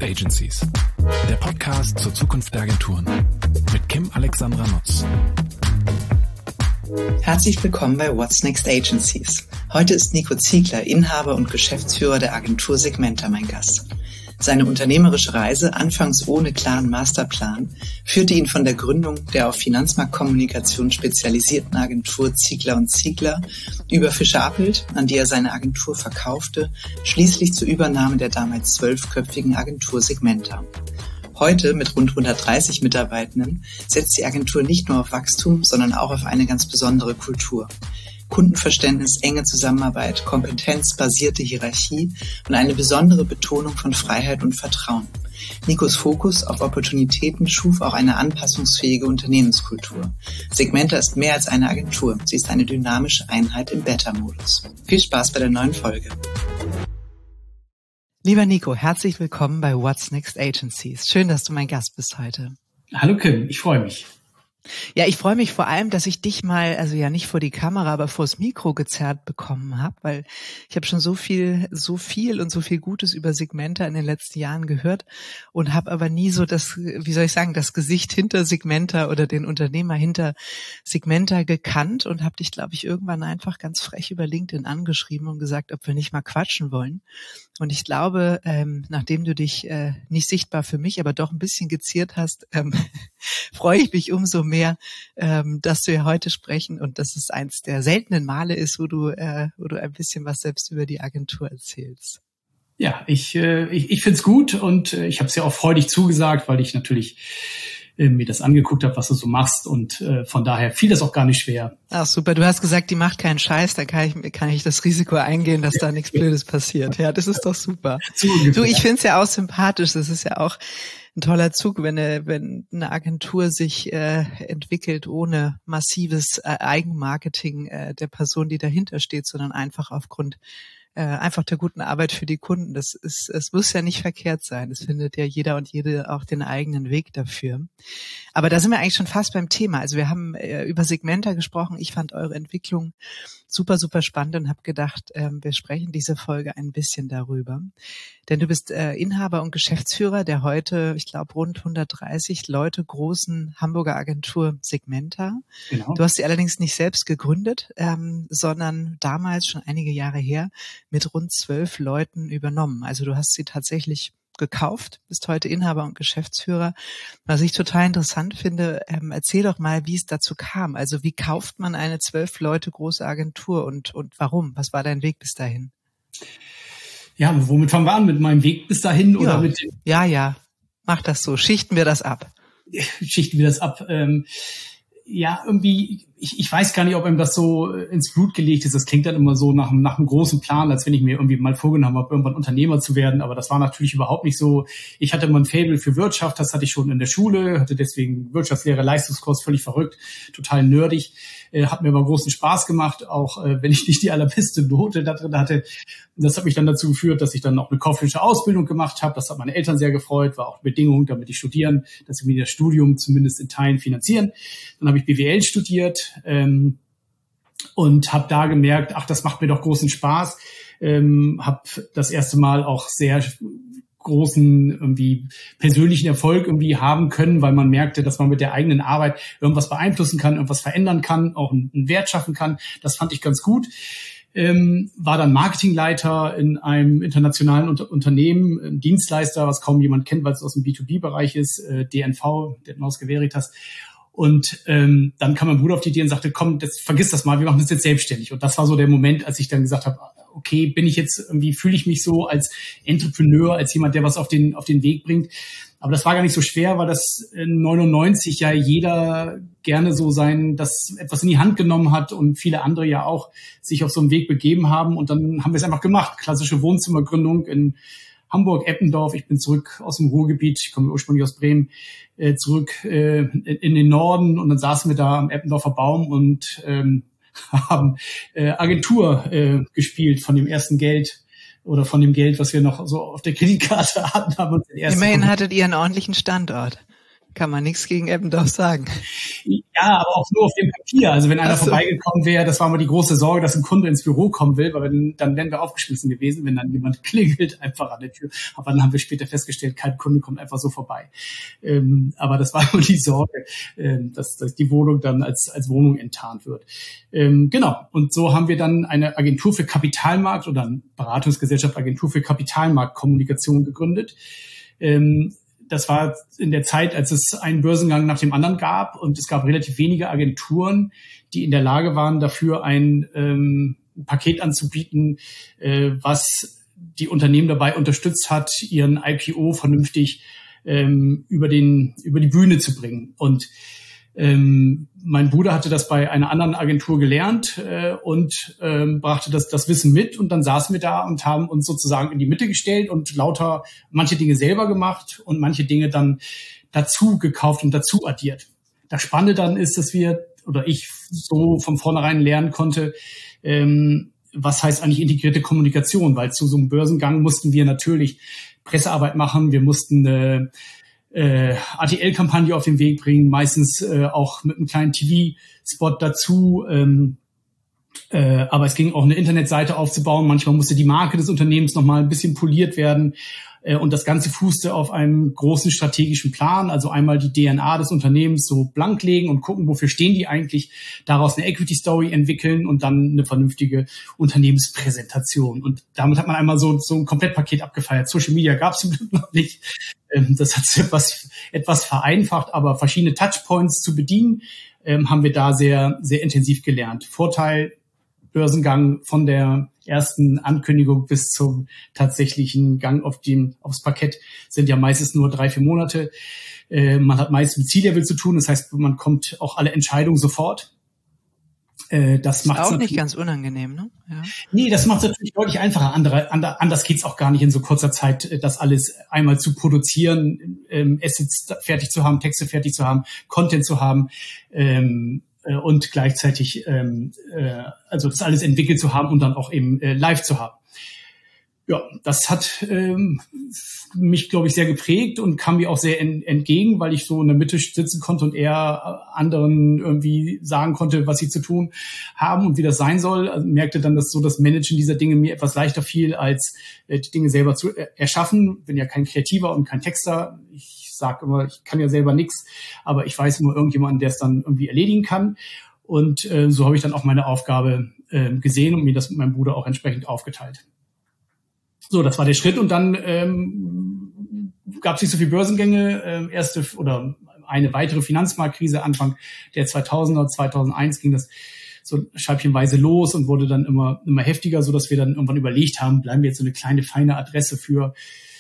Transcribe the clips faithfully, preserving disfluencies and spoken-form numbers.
Next Agencies? Der Podcast zur Zukunft der Agenturen mit Kim Alexandra Nutz. Herzlich willkommen bei What's Next Agencies. Heute ist Nico Ziegler, Inhaber und Geschäftsführer der Agentur Segmenta, mein Gast. Seine unternehmerische Reise, anfangs ohne klaren Masterplan, führte ihn von der Gründung der auf Finanzmarktkommunikation spezialisierten Agentur Ziegler und Ziegler über Fischer Appelt, an die er seine Agentur verkaufte, schließlich zur Übernahme der damals zwölfköpfigen Agentur Segmenta. Heute, mit rund hundertdreißig Mitarbeitenden, setzt die Agentur nicht nur auf Wachstum, sondern auch auf eine ganz besondere Kultur. Kundenverständnis, enge Zusammenarbeit, kompetenzbasierte Hierarchie und eine besondere Betonung von Freiheit und Vertrauen. Nikos Fokus auf Opportunitäten schuf auch eine anpassungsfähige Unternehmenskultur. Segmenta ist mehr als eine Agentur. Sie ist eine dynamische Einheit im Beta-Modus. Viel Spaß bei der neuen Folge. Lieber Nico, herzlich willkommen bei What's Next Agencies. Schön, dass du mein Gast bist heute. Hallo Kim, ich freue mich. Ja, ich freue mich vor allem, dass ich dich mal, also ja nicht vor die Kamera, aber vors Mikro gezerrt bekommen habe, weil ich habe schon so viel, so viel und so viel Gutes über Segmenta in den letzten Jahren gehört und habe aber nie so das, wie soll ich sagen, das Gesicht hinter Segmenta oder den Unternehmer hinter Segmenta gekannt und habe dich, glaube ich, irgendwann einfach ganz frech über LinkedIn angeschrieben und gesagt, ob wir nicht mal quatschen wollen. Und ich glaube, ähm, nachdem du dich äh, nicht sichtbar für mich, aber doch ein bisschen geziert hast, ähm, freue ich mich umso mehr, ähm, dass wir heute sprechen und dass es eins der seltenen Male ist, wo du, äh, wo du ein bisschen was selbst über die Agentur erzählst. Ja, ich, äh, ich, ich finde es gut und äh, ich habe es ja auch freudig zugesagt, weil ich natürlich äh, mir das angeguckt habe, was du so machst und äh, von daher fiel das auch gar nicht schwer. Ach super, du hast gesagt, die macht keinen Scheiß, da kann ich, kann ich das Risiko eingehen, dass da nichts Blödes passiert. Ja, das ist doch super. Du, ich finde es ja auch sympathisch, das ist ja auch ein toller Zug, wenn eine, wenn eine Agentur sich äh, entwickelt ohne massives äh, Eigenmarketing äh, der Person, die dahinter steht, sondern einfach aufgrund äh, einfach der guten Arbeit für die Kunden. Das ist, es muss ja nicht verkehrt sein. Es findet ja jeder und jede auch den eigenen Weg dafür. Aber da sind wir eigentlich schon fast beim Thema. Also wir haben äh, über Segmenta gesprochen. Ich fand eure Entwicklung super, super spannend und habe gedacht, ähm, wir sprechen diese Folge ein bisschen darüber. Denn du bist äh, Inhaber und Geschäftsführer der heute, ich glaube, rund hundertdreißig Leute großen Hamburger Agentur Segmenta. Genau. Du hast sie allerdings nicht selbst gegründet, ähm, sondern damals, schon einige Jahre her, mit rund zwölf Leuten übernommen. Also du hast sie tatsächlich gekauft, bist heute Inhaber und Geschäftsführer. Was ich total interessant finde, ähm, erzähl doch mal, wie es dazu kam. Also wie kauft man eine zwölf Leute große Agentur und und warum? Was war dein Weg bis dahin? Ja, womit fangen wir an? Mit meinem Weg bis dahin? Ja, oder mit dem ja, ja, mach das so. Schichten wir das ab. Schichten wir das ab. Ähm, ja, irgendwie, ich, ich weiß gar nicht, ob einem das so ins Blut gelegt ist. Das klingt dann immer so nach, nach einem großen Plan, als wenn ich mir irgendwie mal vorgenommen habe, irgendwann Unternehmer zu werden. Aber das war natürlich überhaupt nicht so. Ich hatte immer ein Faible für Wirtschaft, das hatte ich schon in der Schule, hatte deswegen Wirtschaftslehre, Leistungskurs, völlig verrückt, total nerdig. Äh, hat mir aber großen Spaß gemacht, auch äh, wenn ich nicht die allerbeste Note da drin hatte. Das hat mich dann dazu geführt, dass ich dann auch eine kaufmännische Ausbildung gemacht habe. Das hat meine Eltern sehr gefreut, war auch eine Bedingung, damit ich studieren, dass sie mir das Studium zumindest in Teilen finanzieren. Dann habe ich B W L studiert ähm, und habe da gemerkt, ach, das macht mir doch großen Spaß. Ähm, habe das erste Mal auch sehr großen irgendwie persönlichen Erfolg irgendwie haben können, weil man merkte, dass man mit der eigenen Arbeit irgendwas beeinflussen kann, irgendwas verändern kann, auch einen Wert schaffen kann. Das fand ich ganz gut. Ähm, war dann Marketingleiter in einem internationalen Unter- Unternehmen, ein Dienstleister, was kaum jemand kennt, weil es aus dem B zwei B-Bereich ist, äh, D N V, Detmers Veritas. Und ähm, dann kam mein Bruder auf die Idee und sagte, komm, das, vergiss das mal, wir machen das jetzt selbstständig. Und das war so der Moment, als ich dann gesagt habe, okay, bin ich jetzt irgendwie, fühle ich mich so als Entrepreneur, als jemand, der was auf den auf den Weg bringt. Aber das war gar nicht so schwer, weil das in neunundneunzig ja jeder gerne so sein, das etwas in die Hand genommen hat und viele andere ja auch sich auf so einen Weg begeben haben. Und dann haben wir es einfach gemacht. Klassische Wohnzimmergründung in Hamburg, Eppendorf. Ich bin zurück aus dem Ruhrgebiet, ich komme ursprünglich aus Bremen, äh, zurück äh, in, in den Norden. Und dann saßen wir da am Eppendorfer Baum und ähm, haben äh, Agentur äh, gespielt von dem ersten Geld oder von dem Geld, was wir noch so auf der Kreditkarte hatten. Haben uns den ersten Immerhin hattet ihr einen ordentlichen Standort. kann man nichts gegen Eppendorf sagen. Ja, aber auch nur auf dem Papier. Also wenn einer so. vorbeigekommen wäre, das war mal die große Sorge, dass ein Kunde ins Büro kommen will, weil dann, dann wären wir aufgeschmissen gewesen, wenn dann jemand klingelt einfach an der Tür. Aber dann haben wir später festgestellt, kein Kunde kommt einfach so vorbei. Ähm, aber das war nur die Sorge, ähm, dass, dass die Wohnung dann als, als Wohnung enttarnt wird. Ähm, genau. Und so haben wir dann eine Agentur für Kapitalmarkt oder eine Beratungsgesellschaft Agentur für Kapitalmarktkommunikation gegründet. Ähm, Das war in der Zeit, als es einen Börsengang nach dem anderen gab und es gab relativ wenige Agenturen, die in der Lage waren, dafür ein ähm, Paket anzubieten, äh, was die Unternehmen dabei unterstützt hat, ihren I P O vernünftig ähm, über den über die Bühne zu bringen. Und ähm, mein Bruder hatte das bei einer anderen Agentur gelernt äh, und ähm, brachte das, das Wissen mit und dann saßen wir da und haben uns sozusagen in die Mitte gestellt und lauter manche Dinge selber gemacht und manche Dinge dann dazu gekauft und dazu addiert. Das Spannende dann ist, dass wir oder ich so von vornherein lernen konnte, ähm, was heißt eigentlich integrierte Kommunikation, weil zu so einem Börsengang mussten wir natürlich Pressearbeit machen, wir mussten äh, Äh, A T L-Kampagne auf den Weg bringen, meistens äh, auch mit einem kleinen T V-Spot dazu. Ähm, äh, aber es ging auch eine Internetseite aufzubauen. Manchmal musste die Marke des Unternehmens nochmal ein bisschen poliert werden. Äh, und das Ganze fußte auf einem großen strategischen Plan. Also einmal die D N A des Unternehmens so blank legen und gucken, wofür stehen die eigentlich. Daraus eine Equity-Story entwickeln und dann eine vernünftige Unternehmenspräsentation. Und damit hat man einmal so, so ein Komplettpaket abgefeiert. Social Media gab es zum Glück noch nicht. Das hat es etwas, etwas vereinfacht, aber verschiedene Touchpoints zu bedienen, ähm, haben wir da sehr, sehr intensiv gelernt. Vorteil, Börsengang von der ersten Ankündigung bis zum tatsächlichen Gang auf den, aufs Parkett sind ja meistens nur drei, vier Monate. Äh, man hat meist mit C-Level zu tun, das heißt, man kommt auch alle Entscheidungen sofort. Das macht auch nicht ganz unangenehm, ne? Ja. Nee, das macht es natürlich deutlich einfacher. Andere, anders geht's auch gar nicht in so kurzer Zeit, das alles einmal zu produzieren, ähm, Assets fertig zu haben, Texte fertig zu haben, Content zu haben ähm, äh, und gleichzeitig ähm, äh, also das alles entwickelt zu haben und dann auch eben äh, live zu haben. Ja, das hat ähm, mich, glaube ich, sehr geprägt und kam mir auch sehr en- entgegen, weil ich so in der Mitte sitzen konnte und eher anderen irgendwie sagen konnte, was sie zu tun haben und wie das sein soll. Also merkte dann, dass so das Managen dieser Dinge mir etwas leichter fiel, als äh, die Dinge selber zu äh, erschaffen. Bin ja kein Kreativer und kein Texter. Ich sage immer, ich kann ja selber nichts, aber ich weiß immer irgendjemanden, der es dann irgendwie erledigen kann. Und äh, so habe ich dann auch meine Aufgabe äh, gesehen und mir das mit meinem Bruder auch entsprechend aufgeteilt. So, das war der Schritt und dann ähm, gab es nicht so viele Börsengänge. Ähm, erste oder eine weitere Finanzmarktkrise Anfang der zweitausender, zweitausendeins ging das so scheibchenweise los und wurde dann immer immer heftiger, so dass wir dann irgendwann überlegt haben, bleiben wir jetzt so eine kleine feine Adresse für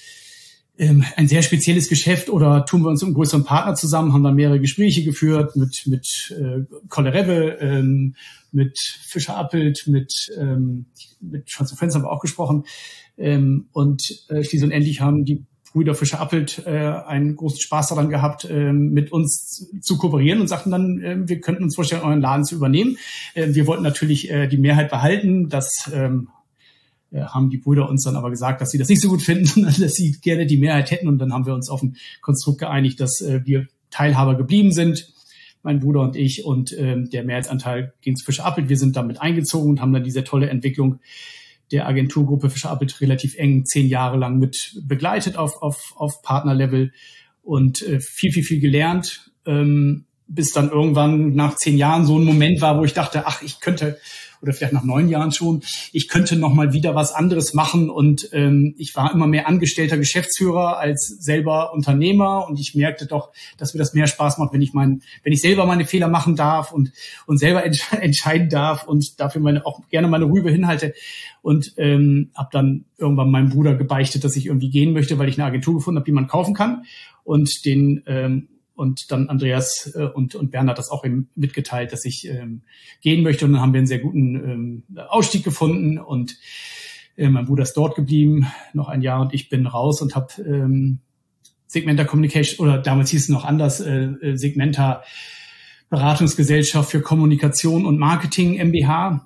ähm, ein sehr spezielles Geschäft oder tun wir uns mit einem größeren Partner zusammen, haben dann mehrere Gespräche geführt mit mit äh, Kollereve, ähm, mit Fischer Appelt, mit ähm, mit Schwanz und Frenz haben wir auch gesprochen. Ähm, und äh, schließlich und endlich haben die Brüder Fischer Appelt äh, einen großen Spaß daran gehabt, äh, mit uns zu kooperieren und sagten dann, äh, wir könnten uns vorstellen, euren Laden zu übernehmen. Äh, wir wollten natürlich äh, die Mehrheit behalten. Das ähm, äh, haben die Brüder uns dann aber gesagt, dass sie das nicht so gut finden, dass sie gerne die Mehrheit hätten. Und dann haben wir uns auf ein Konstrukt geeinigt, dass äh, wir Teilhaber geblieben sind, mein Bruder und ich. Und äh, der Mehrheitsanteil ging zu Fischer Appelt. Wir sind damit eingezogen und haben dann diese tolle Entwicklung der Agenturgruppe Fischer Appelt relativ eng zehn Jahre lang mit begleitet auf auf auf Partnerlevel und äh, viel viel viel gelernt, ähm, bis dann irgendwann nach zehn Jahren so ein Moment war, wo ich dachte, ach, ich könnte, oder vielleicht nach neun Jahren schon, ich könnte noch mal wieder was anderes machen. Und ähm, ich war immer mehr angestellter Geschäftsführer als selber Unternehmer. Und ich merkte doch, dass mir das mehr Spaß macht, wenn ich mein, wenn ich selber meine Fehler machen darf und und selber entsch- entscheiden darf und dafür meine auch gerne meine Rübe hinhalte. Und ähm, habe dann irgendwann meinem Bruder gebeichtet, dass ich irgendwie gehen möchte, weil ich eine Agentur gefunden habe, die man kaufen kann. Und den ähm, und dann Andreas äh, und und Bernhard das auch eben mitgeteilt, dass ich ähm, gehen möchte. Und dann haben wir einen sehr guten ähm, Ausstieg gefunden. Und äh, mein Bruder ist dort geblieben, noch ein Jahr, und ich bin raus und habe ähm, Segmenta Communication, oder damals hieß es noch anders, äh, Segmenta Beratungsgesellschaft für Kommunikation und Marketing M B H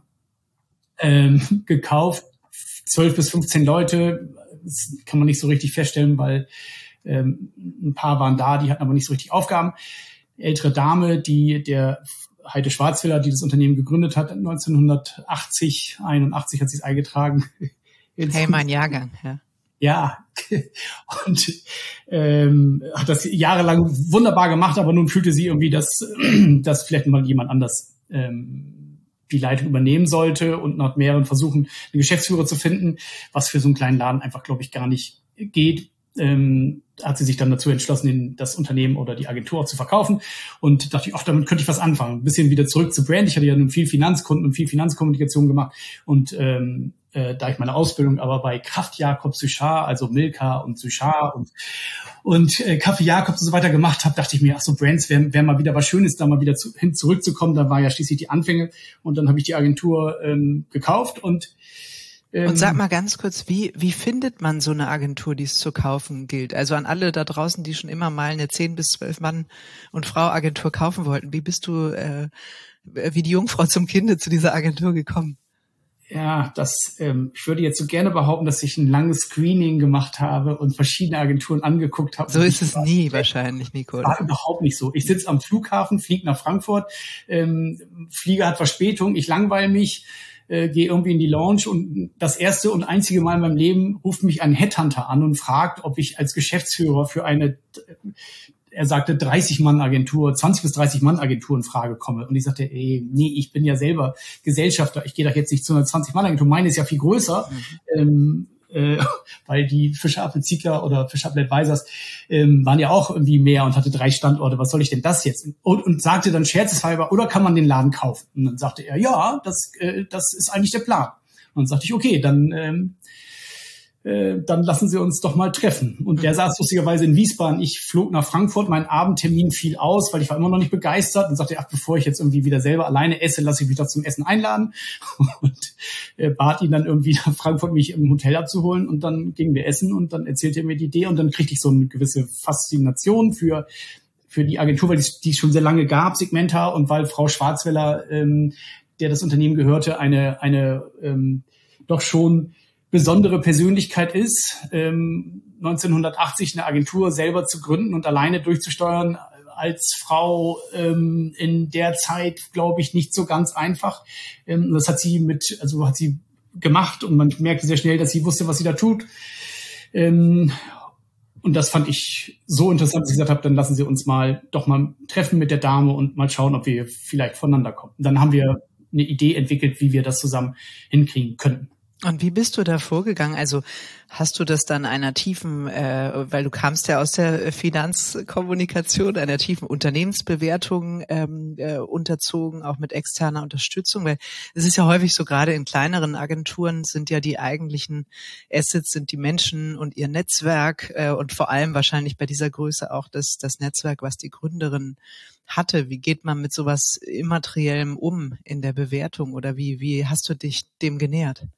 ähm, gekauft. zwölf bis fünfzehn Leute, das kann man nicht so richtig feststellen, weil Ähm, ein paar waren da, die hatten aber nicht so richtig Aufgaben. Ältere Dame, die der Heide Schwarzwiller, die das Unternehmen gegründet hat, neunzehnhundertachtzig, einundachtzig hat sie es eingetragen. Hey, mein Jahrgang, ja. Ja, und ähm, hat das jahrelang wunderbar gemacht, aber nun fühlte sie irgendwie, dass, dass vielleicht mal jemand anders ähm, die Leitung übernehmen sollte und nach mehreren Versuchen einen Geschäftsführer zu finden, was für so einen kleinen Laden einfach, glaube ich, gar nicht geht. Ähm, hat sie sich dann dazu entschlossen, das Unternehmen oder die Agentur auch zu verkaufen und dachte ich, ach, damit könnte ich was anfangen. Ein bisschen wieder zurück zu Brand. Ich hatte ja nun viel Finanzkunden und viel Finanzkommunikation gemacht und ähm, äh, da ich meine Ausbildung aber bei Kraft Jacobs Suchard, also Milka und Suchard und und äh, Kaffee Jacobs und so weiter gemacht habe, dachte ich mir, ach so, Brands wäre wär mal wieder was Schönes, da mal wieder zu, hin zurückzukommen. Da war ja schließlich die Anfänge und dann habe ich die Agentur ähm, gekauft und Und sag mal ganz kurz, wie wie findet man so eine Agentur, die es zu kaufen gilt? Also an alle da draußen, die schon immer mal eine zehn bis zwölf Mann und Frau Agentur kaufen wollten. Wie bist du äh, wie die Jungfrau zum Kinde zu dieser Agentur gekommen? Ja, das ähm, ich würde jetzt so gerne behaupten, dass ich ein langes Screening gemacht habe und verschiedene Agenturen angeguckt habe. So ist es nie wahrscheinlich, Nico. War überhaupt nicht so. Ich sitze am Flughafen, fliege nach Frankfurt, ähm, Flieger hat Verspätung, ich langweile mich, Äh, gehe irgendwie in die Lounge und das erste und einzige Mal in meinem Leben ruft mich ein Headhunter an und fragt, ob ich als Geschäftsführer für eine, er sagte dreißig Mann Agentur, zwanzig bis dreißig Mann Agentur in Frage komme. Und ich sagte, ey, nee, ich bin ja selber Gesellschafter, ich gehe doch jetzt nicht zu einer zwanzig Mann Agentur, meine ist ja viel größer. Mhm. Ähm, äh, weil die Fischer Appel Ziegler oder Fischer Appel Advisors ähm, waren ja auch irgendwie mehr und hatte drei Standorte. Was soll ich denn das jetzt? Und, und sagte dann scherzeshalber, oder kann man den Laden kaufen? Und dann sagte er, ja, das, äh, das ist eigentlich der Plan. Und dann sagte ich, okay, dann ähm, äh, dann lassen Sie uns doch mal treffen. Und der saß lustigerweise in Wiesbaden. Ich flog nach Frankfurt, mein Abendtermin fiel aus, weil ich war immer noch nicht begeistert und sagte, ach, bevor ich jetzt irgendwie wieder selber alleine esse, lasse ich mich doch zum Essen einladen. Und äh, bat ihn dann irgendwie nach Frankfurt, mich im Hotel abzuholen. Und dann gingen wir essen und dann erzählte er mir die Idee und dann kriegte ich so eine gewisse Faszination für für die Agentur, weil die, die es schon sehr lange gab, Segmenta, und weil Frau Schwarzwiller, ähm, der das Unternehmen gehörte, eine eine ähm, doch schon besondere Persönlichkeit ist, ähm, neunzehnhundertachtzig eine Agentur selber zu gründen und alleine durchzusteuern, als Frau ähm, in der Zeit, glaube ich, nicht so ganz einfach. Ähm, das hat sie mit, also hat sie gemacht und man merkte sehr schnell, dass sie wusste, was sie da tut. Ähm, und das fand ich so interessant, dass ich gesagt habe, dann lassen Sie uns mal doch mal treffen mit der Dame und mal schauen, ob wir vielleicht voneinander kommen. Und dann haben wir eine Idee entwickelt, wie wir das zusammen hinkriegen könnten. Und wie bist du da vorgegangen? Also hast du das dann einer tiefen, äh, weil du kamst ja aus der Finanzkommunikation, einer tiefen Unternehmensbewertung ähm, äh, unterzogen, auch mit externer Unterstützung? Weil es ist ja häufig so, gerade in kleineren Agenturen sind ja die eigentlichen Assets, sind die Menschen und ihr Netzwerk äh, und vor allem wahrscheinlich bei dieser Größe auch das, das Netzwerk, was die Gründerin hatte. Wie geht man mit sowas Immateriellem um in der Bewertung oder wie, wie hast du dich dem genähert?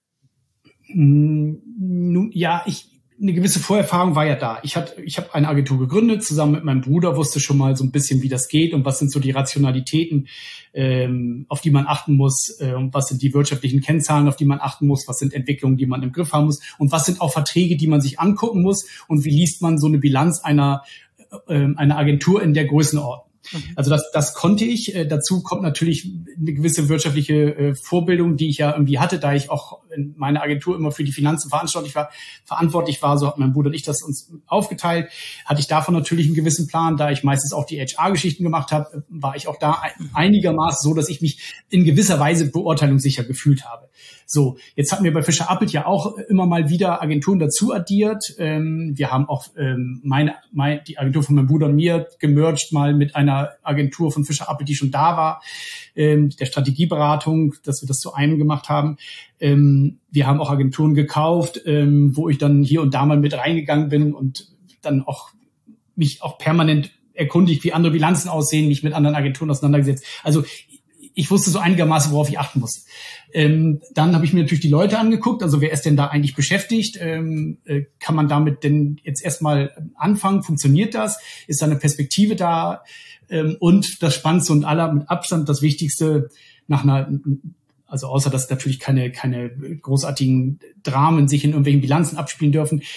Nun, ja, ich, eine gewisse Vorerfahrung war ja da. Ich hatte, ich habe eine Agentur gegründet, zusammen mit meinem Bruder, wusste schon mal so ein bisschen, wie das geht und was sind so die Rationalitäten, ähm, auf die man achten muss, äh, und was sind die wirtschaftlichen Kennzahlen, auf die man achten muss, was sind Entwicklungen, die man im Griff haben muss und was sind auch Verträge, die man sich angucken muss und wie liest man so eine Bilanz einer, äh, einer Agentur in der Größenordnung. Also das, das konnte ich. Äh, dazu kommt natürlich eine gewisse wirtschaftliche äh, Vorbildung, die ich ja irgendwie hatte, da ich auch in meiner Agentur immer für die Finanzen verantwortlich war. Verantwortlich war, so hat mein Bruder und ich das uns aufgeteilt, hatte ich davon natürlich einen gewissen Plan. Da ich meistens auch die H R-Geschichten gemacht habe, war ich auch da einigermaßen so, dass ich mich in gewisser Weise beurteilungssicher gefühlt habe. So, jetzt hatten wir bei Fischer Appelt ja auch immer mal wieder Agenturen dazu addiert. Ähm, wir haben auch ähm, meine, meine, die Agentur von meinem Bruder und mir gemerged mal mit einer Agentur von Fischer Appelt, die schon da war, ähm, der Strategieberatung, dass wir das zu einem gemacht haben. Ähm, wir haben auch Agenturen gekauft, ähm, wo ich dann hier und da mal mit reingegangen bin und dann auch mich auch permanent erkundigt, wie andere Bilanzen aussehen, mich mit anderen Agenturen auseinandergesetzt. Also ich wusste so einigermaßen, worauf ich achten muss. Ähm, dann habe ich mir natürlich die Leute angeguckt, also wer ist denn da eigentlich beschäftigt? Ähm, äh, kann man damit denn jetzt erstmal anfangen? Funktioniert das? Ist da eine Perspektive da? Ähm, und das Spannendste und aller mit Abstand das Wichtigste nach einer, also außer dass natürlich keine keine großartigen Dramen sich in irgendwelchen Bilanzen abspielen dürfen,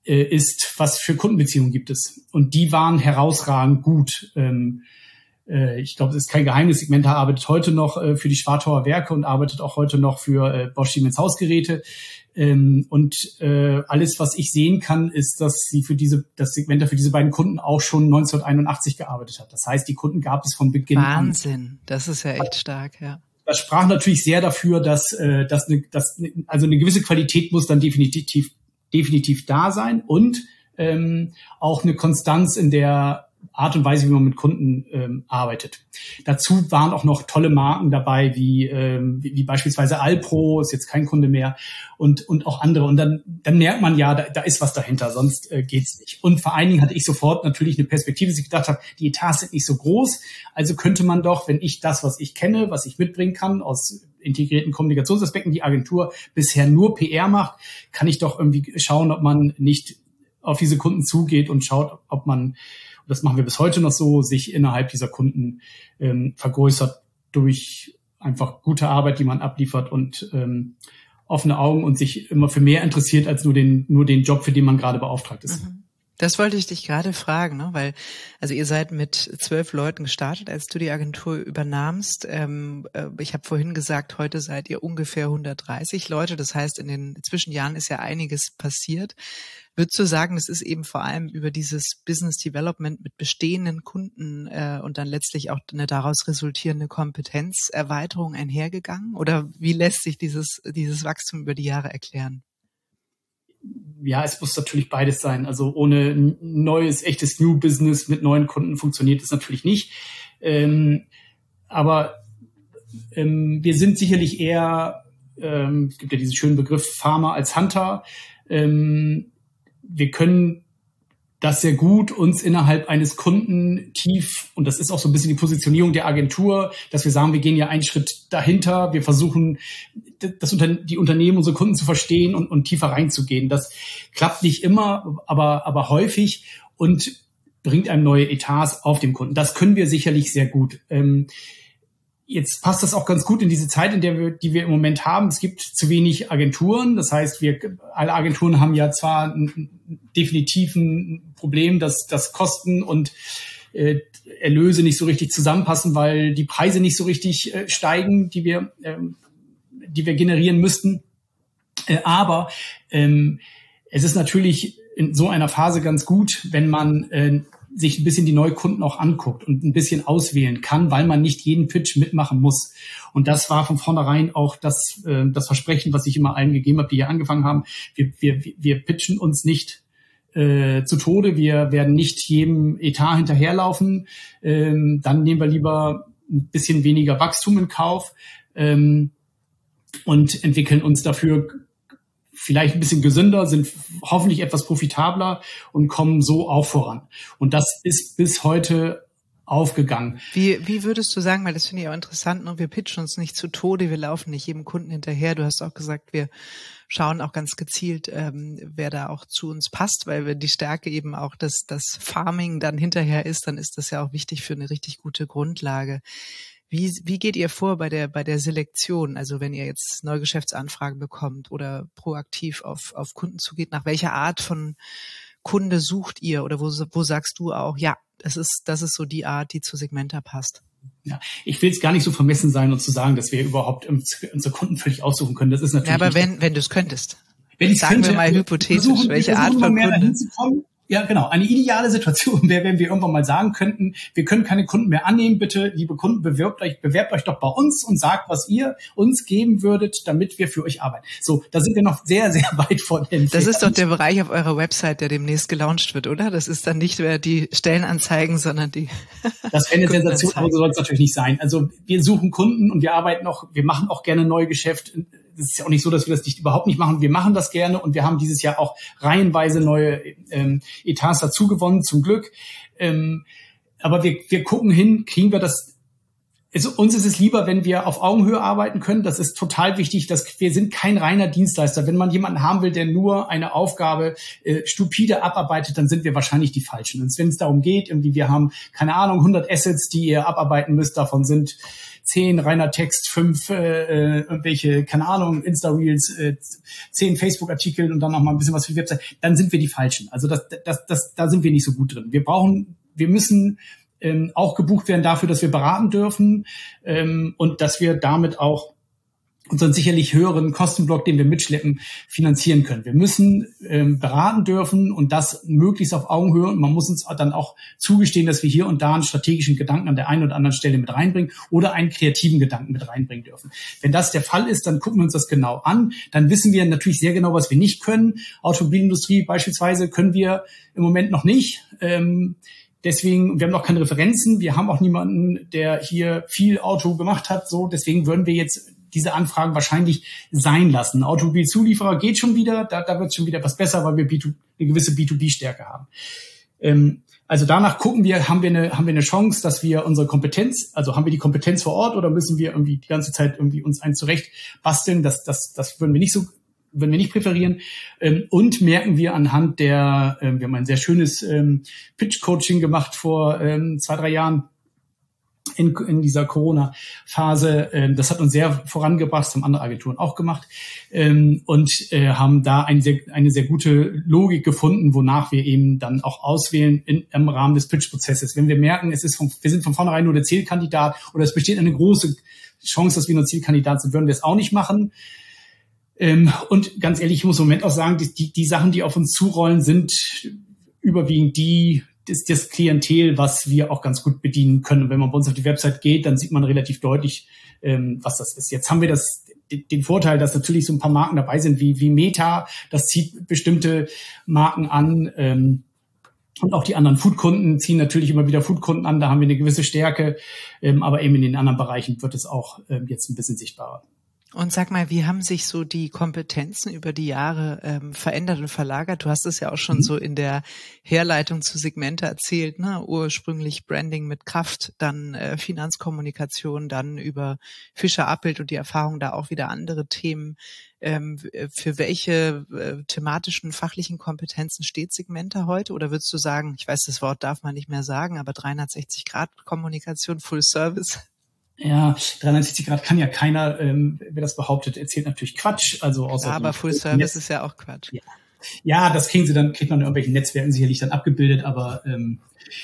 äh, ist, was für Kundenbeziehungen gibt es. Und die waren herausragend gut. Ähm, äh, ich glaube, es ist kein Geheimnis. Sigmenta arbeitet heute noch äh, für die Schwartauer Werke und arbeitet auch heute noch für äh, Bosch Siemens Hausgeräte. Ähm, und äh, alles, was ich sehen kann, ist, dass sie für diese, das Sigmenta für diese beiden Kunden auch schon neunzehnhunderteinundachtzig gearbeitet hat. Das heißt, die Kunden gab es von Beginn Wahnsinn. an. Wahnsinn, das ist ja echt stark, ja. Das sprach natürlich sehr dafür, dass, äh, dass, eine, dass also eine gewisse Qualität muss dann definitiv definitiv da sein und ähm, auch eine Konstanz in der Art und Weise, wie man mit Kunden ähm, arbeitet. Dazu waren auch noch tolle Marken dabei, wie, ähm, wie, wie beispielsweise Alpro, ist jetzt kein Kunde mehr, und und auch andere. Und dann dann merkt man ja, da, da ist was dahinter, sonst äh, geht's nicht. Und vor allen Dingen hatte ich sofort natürlich eine Perspektive, dass ich gedacht habe, die Etats sind nicht so groß, also könnte man doch, wenn ich das, was ich kenne, was ich mitbringen kann aus integrierten Kommunikationsaspekten, die Agentur bisher nur P R macht, kann ich doch irgendwie schauen, ob man nicht auf diese Kunden zugeht und schaut, ob man, das machen wir bis heute noch so, sich innerhalb dieser Kunden ähm, vergrößert durch einfach gute Arbeit, die man abliefert und ähm, offene Augen und sich immer für mehr interessiert als nur den nur den Job, für den man gerade beauftragt ist. Mhm. Das wollte ich dich gerade fragen, ne? Weil, also ihr seid mit zwölf Leuten gestartet, als du die Agentur übernahmst. Ähm, äh, ich habe vorhin gesagt, heute seid ihr ungefähr hundertdreißig Leute. Das heißt, in den Zwischenjahren ist ja einiges passiert. Würdest du sagen, das ist eben vor allem über dieses Business Development mit bestehenden Kunden äh, und dann letztlich auch eine daraus resultierende Kompetenzerweiterung einhergegangen? Oder wie lässt sich dieses dieses Wachstum über die Jahre erklären? Ja, es muss natürlich beides sein. Also ohne neues, echtes New Business mit neuen Kunden funktioniert es natürlich nicht. Ähm, aber ähm, wir sind sicherlich eher, ähm, es gibt ja diesen schönen Begriff Farmer als Hunter. Ähm, wir können das sehr gut uns innerhalb eines Kunden tief, und das ist auch so ein bisschen die Positionierung der Agentur, dass wir sagen, wir gehen ja einen Schritt dahinter, wir versuchen, das Unter- die Unternehmen, unsere Kunden zu verstehen und, und tiefer reinzugehen. Das klappt nicht immer, aber, aber häufig und bringt einem neue Etats auf dem Kunden. Das können wir sicherlich sehr gut. Ähm, Jetzt passt das auch ganz gut in diese Zeit, in der wir, die wir im Moment haben. Es gibt zu wenig Agenturen. Das heißt, wir, alle Agenturen haben ja zwar ein, definitiv ein Problem, dass, dass Kosten und äh, Erlöse nicht so richtig zusammenpassen, weil die Preise nicht so richtig äh, steigen, die wir, äh, die wir generieren müssten. Äh, aber ähm, es ist natürlich in so einer Phase ganz gut, wenn man äh, sich ein bisschen die Neukunden auch anguckt und ein bisschen auswählen kann, weil man nicht jeden Pitch mitmachen muss. Und das war von vornherein auch das, äh, das Versprechen, was ich immer allen gegeben habe, die hier angefangen haben. Wir, wir, wir pitchen uns nicht äh, zu Tode. Wir werden nicht jedem Etat hinterherlaufen. Ähm, dann nehmen wir lieber ein bisschen weniger Wachstum in Kauf ähm, und entwickeln uns dafür vielleicht ein bisschen gesünder, sind hoffentlich etwas profitabler und kommen so auch voran. Und das ist bis heute aufgegangen. Wie, wie würdest du sagen, weil das finde ich auch interessant, ne? Wir pitchen uns nicht zu Tode, wir laufen nicht jedem Kunden hinterher. Du hast auch gesagt, wir schauen auch ganz gezielt, ähm, wer da auch zu uns passt, weil wir die Stärke eben auch, dass das Farming dann hinterher ist, dann ist das ja auch wichtig für eine richtig gute Grundlage. Wie, wie geht ihr vor bei der, bei der Selektion? Also wenn ihr jetzt neue Geschäftsanfragen bekommt oder proaktiv auf, auf Kunden zugeht, nach welcher Art von Kunde sucht ihr oder wo, wo sagst du auch, ja, das ist, das ist so die Art, die zu Sigmenta passt? Ja, ich will jetzt gar nicht so vermessen sein und zu sagen, dass wir überhaupt unsere Kunden völlig aussuchen können. Das ist natürlich. Ja, aber wenn, nicht, wenn du es könntest. Wenn ich sagen könnte, wir mal hypothetisch, versuchen, welche Art von Kunden? Ja, genau. Eine ideale Situation wäre, wenn wir irgendwann mal sagen könnten, wir können keine Kunden mehr annehmen. Bitte, liebe Kunden, bewerbt euch, bewerbt euch doch bei uns und sagt, was ihr uns geben würdet, damit wir für euch arbeiten. So, da sind wir noch sehr, sehr weit von entfernt. Das ist doch der Bereich auf eurer Website, der demnächst gelauncht wird, oder? Das ist dann nicht mehr die Stellenanzeigen, sondern die Das wäre eine Sensation, aber so soll es natürlich nicht sein. Also wir suchen Kunden und wir arbeiten auch, wir machen auch gerne Neugeschäft. Es ist ja auch nicht so, dass wir das nicht überhaupt nicht machen. Wir machen das gerne und wir haben dieses Jahr auch reihenweise neue ähm, Etats dazu gewonnen, zum Glück. Ähm, aber wir, wir gucken hin, kriegen wir das Also uns ist es lieber, wenn wir auf Augenhöhe arbeiten können. Das ist total wichtig. Dass wir sind kein reiner Dienstleister. Wenn man jemanden haben will, der nur eine Aufgabe äh, stupide abarbeitet, dann sind wir wahrscheinlich die Falschen. Und wenn es darum geht, irgendwie wir haben, keine Ahnung, hundert Assets, die ihr abarbeiten müsst, davon sind zehn reiner Text, fünf äh, irgendwelche, keine Ahnung, Insta-Reels, äh, zehn Facebook-Artikel und dann noch mal ein bisschen was für die Website, dann sind wir die Falschen. Also das, das, das, da sind wir nicht so gut drin. Wir brauchen, wir müssen ähm, auch gebucht werden dafür, dass wir beraten dürfen ähm, und dass wir damit auch unseren sicherlich höheren Kostenblock, den wir mitschleppen, finanzieren können. Wir müssen ähm, beraten dürfen und das möglichst auf Augenhöhe. Und man muss uns dann auch zugestehen, dass wir hier und da einen strategischen Gedanken an der einen oder anderen Stelle mit reinbringen oder einen kreativen Gedanken mit reinbringen dürfen. Wenn das der Fall ist, dann gucken wir uns das genau an. Dann wissen wir natürlich sehr genau, was wir nicht können. Automobilindustrie beispielsweise können wir im Moment noch nicht. Ähm, Deswegen, wir haben noch keine Referenzen. Wir haben auch niemanden, der hier viel Auto gemacht hat. So, deswegen würden wir jetzt diese Anfragen wahrscheinlich sein lassen. Automobilzulieferer geht schon wieder. Da, da wird es schon wieder etwas besser, weil wir B zwei, eine gewisse B zwei B-Stärke haben. Ähm, also danach gucken wir, haben wir eine, haben wir eine Chance, dass wir unsere Kompetenz, also haben wir die Kompetenz vor Ort oder müssen wir irgendwie die ganze Zeit irgendwie uns eins zurecht basteln? Das, das, das würden wir nicht so würden wir nicht präferieren. Ähm, und merken wir anhand der, ähm, wir haben ein sehr schönes ähm, Pitch-Coaching gemacht vor ähm, zwei, drei Jahren in, in dieser Corona-Phase. Ähm, das hat uns sehr vorangebracht, das haben andere Agenturen auch gemacht ähm, und äh, haben da ein sehr, eine sehr gute Logik gefunden, wonach wir eben dann auch auswählen in, im Rahmen des Pitch-Prozesses. Wenn wir merken, es ist von, wir sind von vornherein nur der Zielkandidat oder es besteht eine große Chance, dass wir nur Zielkandidat sind, würden wir es auch nicht machen. Ähm, und ganz ehrlich, ich muss im Moment auch sagen, die, die, die Sachen, die auf uns zurollen, sind überwiegend die, das, das Klientel, was wir auch ganz gut bedienen können. Und wenn man bei uns auf die Website geht, dann sieht man relativ deutlich, ähm, was das ist. Jetzt haben wir das, den Vorteil, dass natürlich so ein paar Marken dabei sind, wie, wie Meta. Das zieht bestimmte Marken an. Ähm, und auch die anderen Foodkunden ziehen natürlich immer wieder Foodkunden an. Da haben wir eine gewisse Stärke. Ähm, aber eben in den anderen Bereichen wird es auch ähm, jetzt ein bisschen sichtbarer. Und sag mal, wie haben sich so die Kompetenzen über die Jahre ähm, verändert und verlagert? Du hast es ja auch schon mhm. so in der Herleitung zu Segmente erzählt, ne? Ursprünglich Branding mit Kraft, dann äh, Finanzkommunikation, dann über Fischer Appelt und die Erfahrung da auch wieder andere Themen. Ähm, für welche äh, thematischen, fachlichen Kompetenzen steht Segmente heute? Oder würdest du sagen, ich weiß, das Wort darf man nicht mehr sagen, aber dreihundertsechzig Grad Kommunikation, Full Service? Ja, dreihundertsechzig Grad kann ja keiner, ähm, wer das behauptet, erzählt natürlich Quatsch. Also außer ja, aber Full Service Netz- ist ja auch Quatsch. Ja. ja, das kriegen sie dann, kriegt man in irgendwelchen Netzwerken sicherlich dann abgebildet, aber ähm,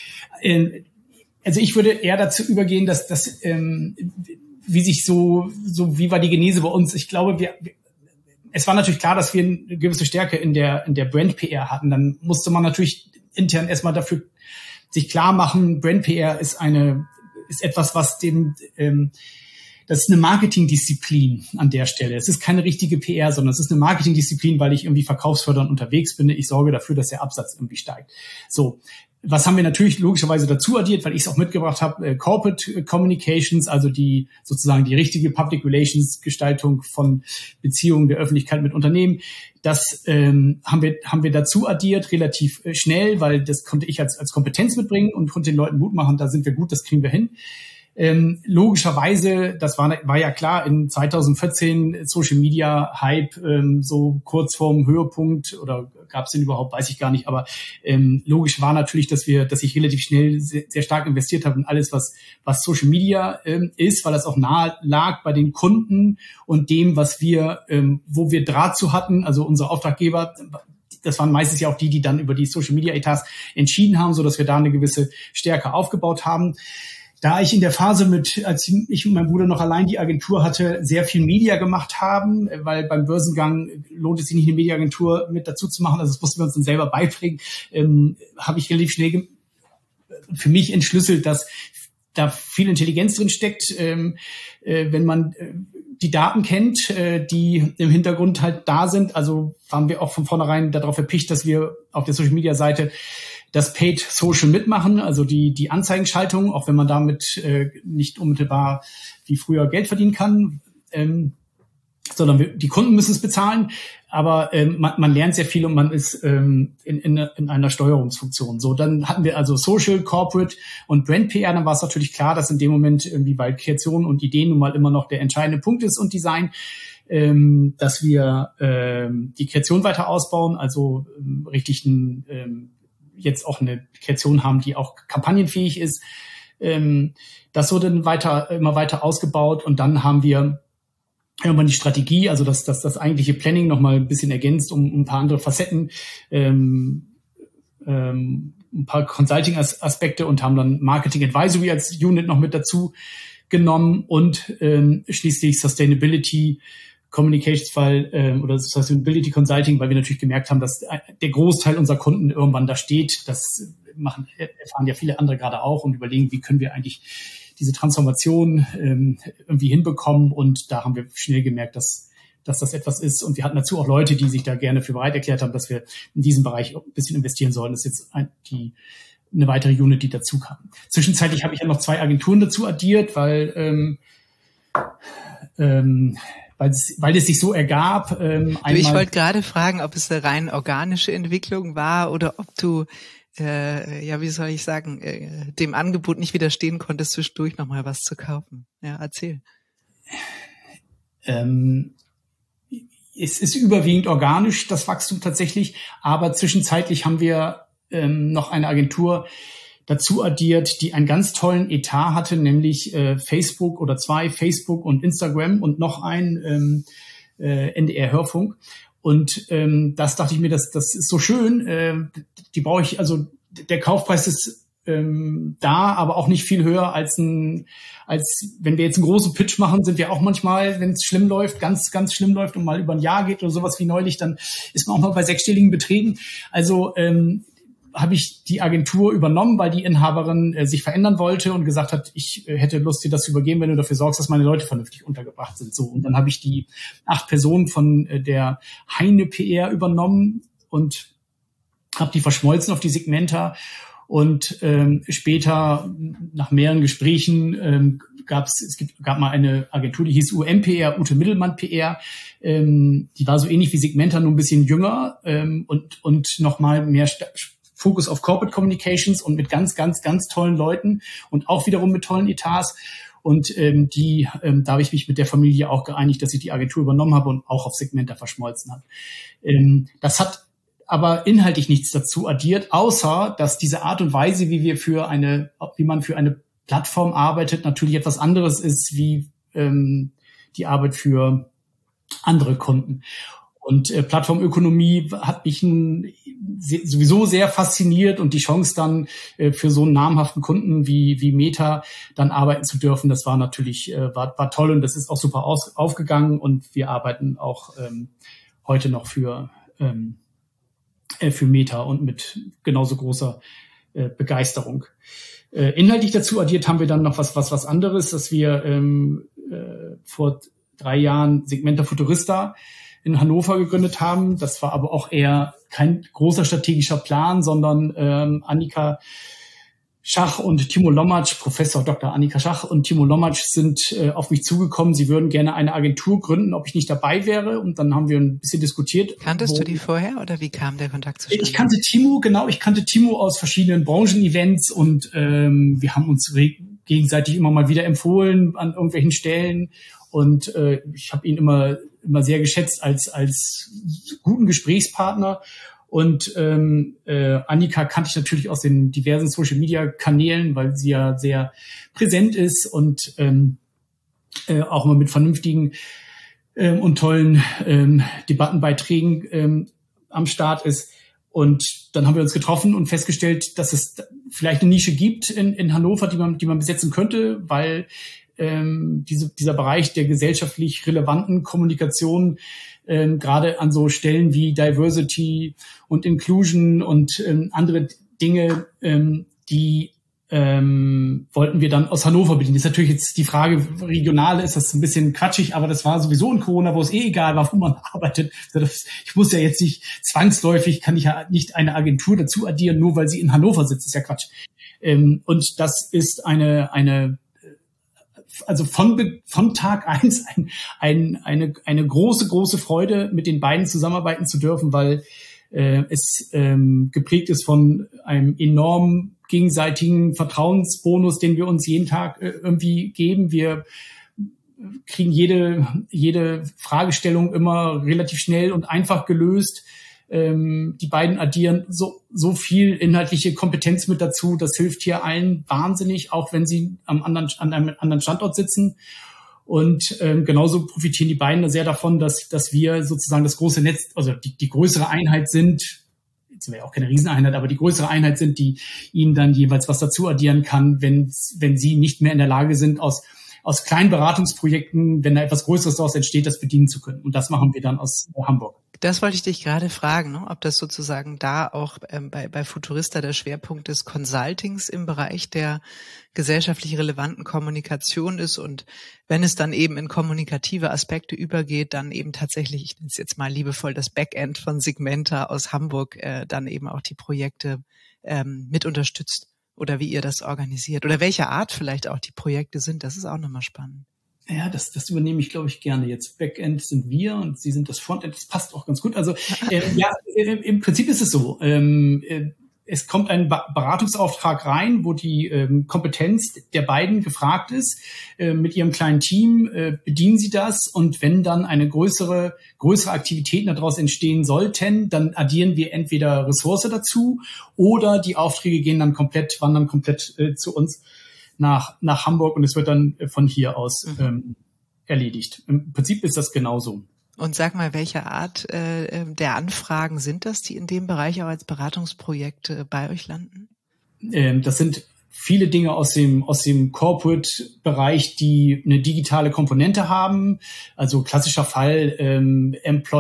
äh, also ich würde eher dazu übergehen, dass das, ähm, wie sich so, so wie war die Genese bei uns? Ich glaube, wir, wir es war natürlich klar, dass wir eine gewisse Stärke in der in der Brand-P R hatten. Dann musste man natürlich intern erstmal dafür sich klar machen, Brand-P R ist eine ist etwas, was dem, ähm, das ist eine Marketingdisziplin an der Stelle. Es ist keine richtige P R, sondern es ist eine Marketingdisziplin, weil ich irgendwie verkaufsfördernd unterwegs bin. Ich sorge dafür, dass der Absatz irgendwie steigt. So. Was haben wir natürlich logischerweise dazu addiert, weil ich es auch mitgebracht habe, äh, Corporate Communications, also die sozusagen die richtige Public Relations Gestaltung von Beziehungen der Öffentlichkeit mit Unternehmen. Das ähm, haben wir haben wir dazu addiert, relativ äh, schnell, weil das konnte ich als als Kompetenz mitbringen und konnte den Leuten Mut machen, da sind wir gut, das kriegen wir hin. Ähm, logischerweise, das war, war ja klar, in zwanzig vierzehn Social Media Hype, ähm, so kurz vorm Höhepunkt, oder gab es den überhaupt, weiß ich gar nicht, aber ähm, logisch war natürlich, dass wir, dass ich relativ schnell sehr, sehr stark investiert habe in alles, was was Social Media ähm, ist, weil das auch nahe lag bei den Kunden und dem, was wir, ähm, wo wir Draht zu hatten, also unsere Auftraggeber. Das waren meistens ja auch die, die dann über die Social Media Etats entschieden haben, so dass wir da eine gewisse Stärke aufgebaut haben. Da ich in der Phase mit, als ich und mein Bruder noch allein die Agentur hatte, sehr viel Media gemacht haben, weil beim Börsengang lohnt es sich nicht, eine Mediaagentur mit dazu zu machen, also das mussten wir uns dann selber beibringen, ähm, habe ich relativ schnell ge- für mich entschlüsselt, dass da viel Intelligenz drin steckt, ähm, äh, wenn man äh, die Daten kennt, äh, die im Hintergrund halt da sind. Also waren wir auch von vornherein darauf erpicht, dass wir auf der Social-Media-Seite das Paid Social mitmachen, also die die Anzeigenschaltung, auch wenn man damit äh, nicht unmittelbar wie früher Geld verdienen kann. Ähm, sondern wir, die Kunden müssen es bezahlen, aber ähm, man, man lernt sehr viel und man ist ähm, in, in, in einer Steuerungsfunktion. So, dann hatten wir also Social, Corporate und Brand P R. Dann war es natürlich klar, dass in dem Moment irgendwie, weil Kreation und Ideen nun mal immer noch der entscheidende Punkt ist und Design, ähm, dass wir ähm, die Kreation weiter ausbauen, also ähm, richtig ein, ähm, jetzt auch eine Kreation haben, die auch kampagnenfähig ist. Ähm, das wurde dann weiter, immer weiter ausgebaut und dann haben wir irgendwann die Strategie, also das, das, das eigentliche Planning nochmal ein bisschen ergänzt um, um ein paar andere Facetten, ähm, ähm, ein paar Consulting-Aspekte und haben dann Marketing Advisory als Unit noch mit dazu genommen und ähm, schließlich Sustainability Communications, weil ähm, oder Sustainability Consulting, weil wir natürlich gemerkt haben, dass der Großteil unserer Kunden irgendwann da steht. Das machen erfahren ja viele andere gerade auch und überlegen, wie können wir eigentlich diese Transformation ähm, irgendwie hinbekommen. Und da haben wir schnell gemerkt, dass, dass das etwas ist. Und wir hatten dazu auch Leute, die sich da gerne für bereit erklärt haben, dass wir in diesem Bereich ein bisschen investieren sollen. Das ist jetzt ein, die, eine weitere Unit, die dazu kam. Zwischenzeitlich habe ich ja noch zwei Agenturen dazu addiert, weil, ähm, ähm, weil, es, weil es sich so ergab. Ähm, du, ich wollte gerade fragen, ob es eine rein organische Entwicklung war oder ob du Äh, ja, wie soll ich sagen, äh, dem Angebot nicht widerstehen konntest, zwischendurch nochmal was zu kaufen. Ja, erzähl. Ähm, es ist überwiegend organisch, das Wachstum tatsächlich, aber zwischenzeitlich haben wir ähm, noch eine Agentur dazu addiert, die einen ganz tollen Etat hatte, nämlich äh, Facebook oder zwei, Facebook und Instagram und noch ein ähm, äh, N D R Hörfunk. Und ähm, das dachte ich mir, das, das ist so schön. Äh, die brauche ich, also der Kaufpreis ist ähm, da, aber auch nicht viel höher als ein, als wenn wir jetzt einen großen Pitch machen, sind wir auch manchmal, wenn es schlimm läuft, ganz, ganz schlimm läuft und mal über ein Jahr geht oder sowas wie neulich, dann ist man auch mal bei sechsstelligen Beträgen. Also ähm, habe ich die Agentur übernommen, weil die Inhaberin äh, sich verändern wollte und gesagt hat, ich äh, hätte Lust, dir das zu übergeben, wenn du dafür sorgst, dass meine Leute vernünftig untergebracht sind. So, und dann habe ich die acht Personen von äh, der Heine P R übernommen und habe die verschmolzen auf die Segmenta. Und ähm, später, nach mehreren Gesprächen, ähm, gab es, es gibt, gab mal eine Agentur, die hieß U M P R, Ute Mittelmann P R. Ähm, die war so ähnlich wie Segmenta, nur ein bisschen jünger ähm, und und noch mal mehr St- Fokus auf Corporate Communications und mit ganz, ganz, ganz tollen Leuten und auch wiederum mit tollen Etats. Und ähm, die, ähm, da habe ich mich mit der Familie auch geeinigt, dass ich die Agentur übernommen habe und auch auf Segmenta verschmolzen habe. Ähm, das hat aber inhaltlich nichts dazu addiert, außer dass diese Art und Weise, wie wir für eine, wie man für eine Plattform arbeitet, natürlich etwas anderes ist wie ähm, die Arbeit für andere Kunden. Und äh, Plattformökonomie hat mich n, se- sowieso sehr fasziniert und die Chance dann äh, für so einen namhaften Kunden wie wie Meta dann arbeiten zu dürfen, das war natürlich äh, war, war toll und das ist auch super aus, aufgegangen und wir arbeiten auch ähm, heute noch für ähm, äh, für Meta und mit genauso großer äh, Begeisterung. Äh, inhaltlich dazu addiert haben wir dann noch was was was anderes, dass wir ähm, äh, vor drei Jahren Segmenta Futurista in Hannover gegründet haben. Das war aber auch eher kein großer strategischer Plan, sondern ähm, Annika Schach und Timo Lommatsch, Professor Doktor Annika Schach und Timo Lommatsch sind äh, auf mich zugekommen. Sie würden gerne eine Agentur gründen, ob ich nicht dabei wäre. Und dann haben wir ein bisschen diskutiert. Kanntest du die vorher oder wie kam der Kontakt zustande? Ich kannte Timo, genau. Ich kannte Timo aus verschiedenen Branchen-Events und ähm, wir haben uns re- gegenseitig immer mal wieder empfohlen an irgendwelchen Stellen. Und äh, ich habe ihn immer immer sehr geschätzt als als guten Gesprächspartner. Und ähm, äh, Annika kannte ich natürlich aus den diversen Social-Media-Kanälen, weil sie ja sehr präsent ist und ähm, äh, auch mal mit vernünftigen ähm, und tollen ähm, Debattenbeiträgen ähm, am Start ist. Und dann haben wir uns getroffen und festgestellt, dass es vielleicht eine Nische gibt in, in Hannover, die man die man besetzen könnte, weil ähm, diese, dieser Bereich der gesellschaftlich relevanten Kommunikation ähm, gerade an so Stellen wie Diversity und Inclusion und ähm, andere Dinge, ähm, die ähm, wollten wir dann aus Hannover bedienen. Das ist natürlich jetzt die Frage, regional ist das ein bisschen quatschig, aber das war sowieso in Corona, wo es eh egal war, wo man arbeitet. Ich muss ja jetzt nicht zwangsläufig, kann ich ja nicht eine Agentur dazu addieren, nur weil sie in Hannover sitzt. Das ist ja Quatsch. Ähm, und das ist eine eine also von, von Tag eins ein, ein, eine, eine große, große Freude, mit den beiden zusammenarbeiten zu dürfen, weil äh, es ähm, geprägt ist von einem enormen gegenseitigen Vertrauensbonus, den wir uns jeden Tag äh, irgendwie geben. Wir kriegen jede, jede Fragestellung immer relativ schnell und einfach gelöst. Ähm, die beiden addieren so, so viel inhaltliche Kompetenz mit dazu. Das hilft hier allen wahnsinnig, auch wenn sie am anderen, an einem anderen Standort sitzen. Und ähm, genauso profitieren die beiden sehr davon, dass, dass wir sozusagen das große Netz, also die, die größere Einheit sind, jetzt wäre ja auch keine Rieseneinheit, aber die größere Einheit sind, die ihnen dann jeweils was dazu addieren kann, wenn, wenn sie nicht mehr in der Lage sind, aus aus kleinen Beratungsprojekten, wenn da etwas Größeres daraus entsteht, das bedienen zu können. Und das machen wir dann aus Hamburg. Das wollte ich dich gerade fragen, ne? Ob das sozusagen da auch ähm, bei, bei Futurista der Schwerpunkt des Consultings im Bereich der gesellschaftlich relevanten Kommunikation ist und wenn es dann eben in kommunikative Aspekte übergeht, dann eben tatsächlich, ich nenne es jetzt mal liebevoll, das Backend von Segmenta aus Hamburg äh, dann eben auch die Projekte ähm, mit unterstützt. Oder wie ihr das organisiert. Oder welche Art vielleicht auch die Projekte sind. Das ist auch nochmal spannend. Ja, das, das übernehme ich, glaube ich, gerne. Jetzt Backend sind wir und Sie sind das Frontend. Das passt auch ganz gut. Also äh, ja, äh, im Prinzip ist es so. Ähm, äh, es kommt ein ba- Beratungsauftrag rein, wo die ähm, Kompetenz der beiden gefragt ist. Äh, mit ihrem kleinen Team äh, bedienen sie das. Und wenn dann eine größere, größere Aktivitäten daraus entstehen sollten, dann addieren wir entweder Ressource dazu oder die Aufträge gehen dann komplett, wandern komplett äh, zu uns nach, nach Hamburg und es wird dann von hier aus mhm. ähm, erledigt. Im Prinzip ist das genauso. Und sag mal, welche Art äh, der Anfragen sind das, die in dem Bereich auch als Beratungsprojekte bei euch landen? Ähm, das sind viele Dinge aus dem aus dem Corporate-Bereich, die eine digitale Komponente haben. Also klassischer Fall ähm,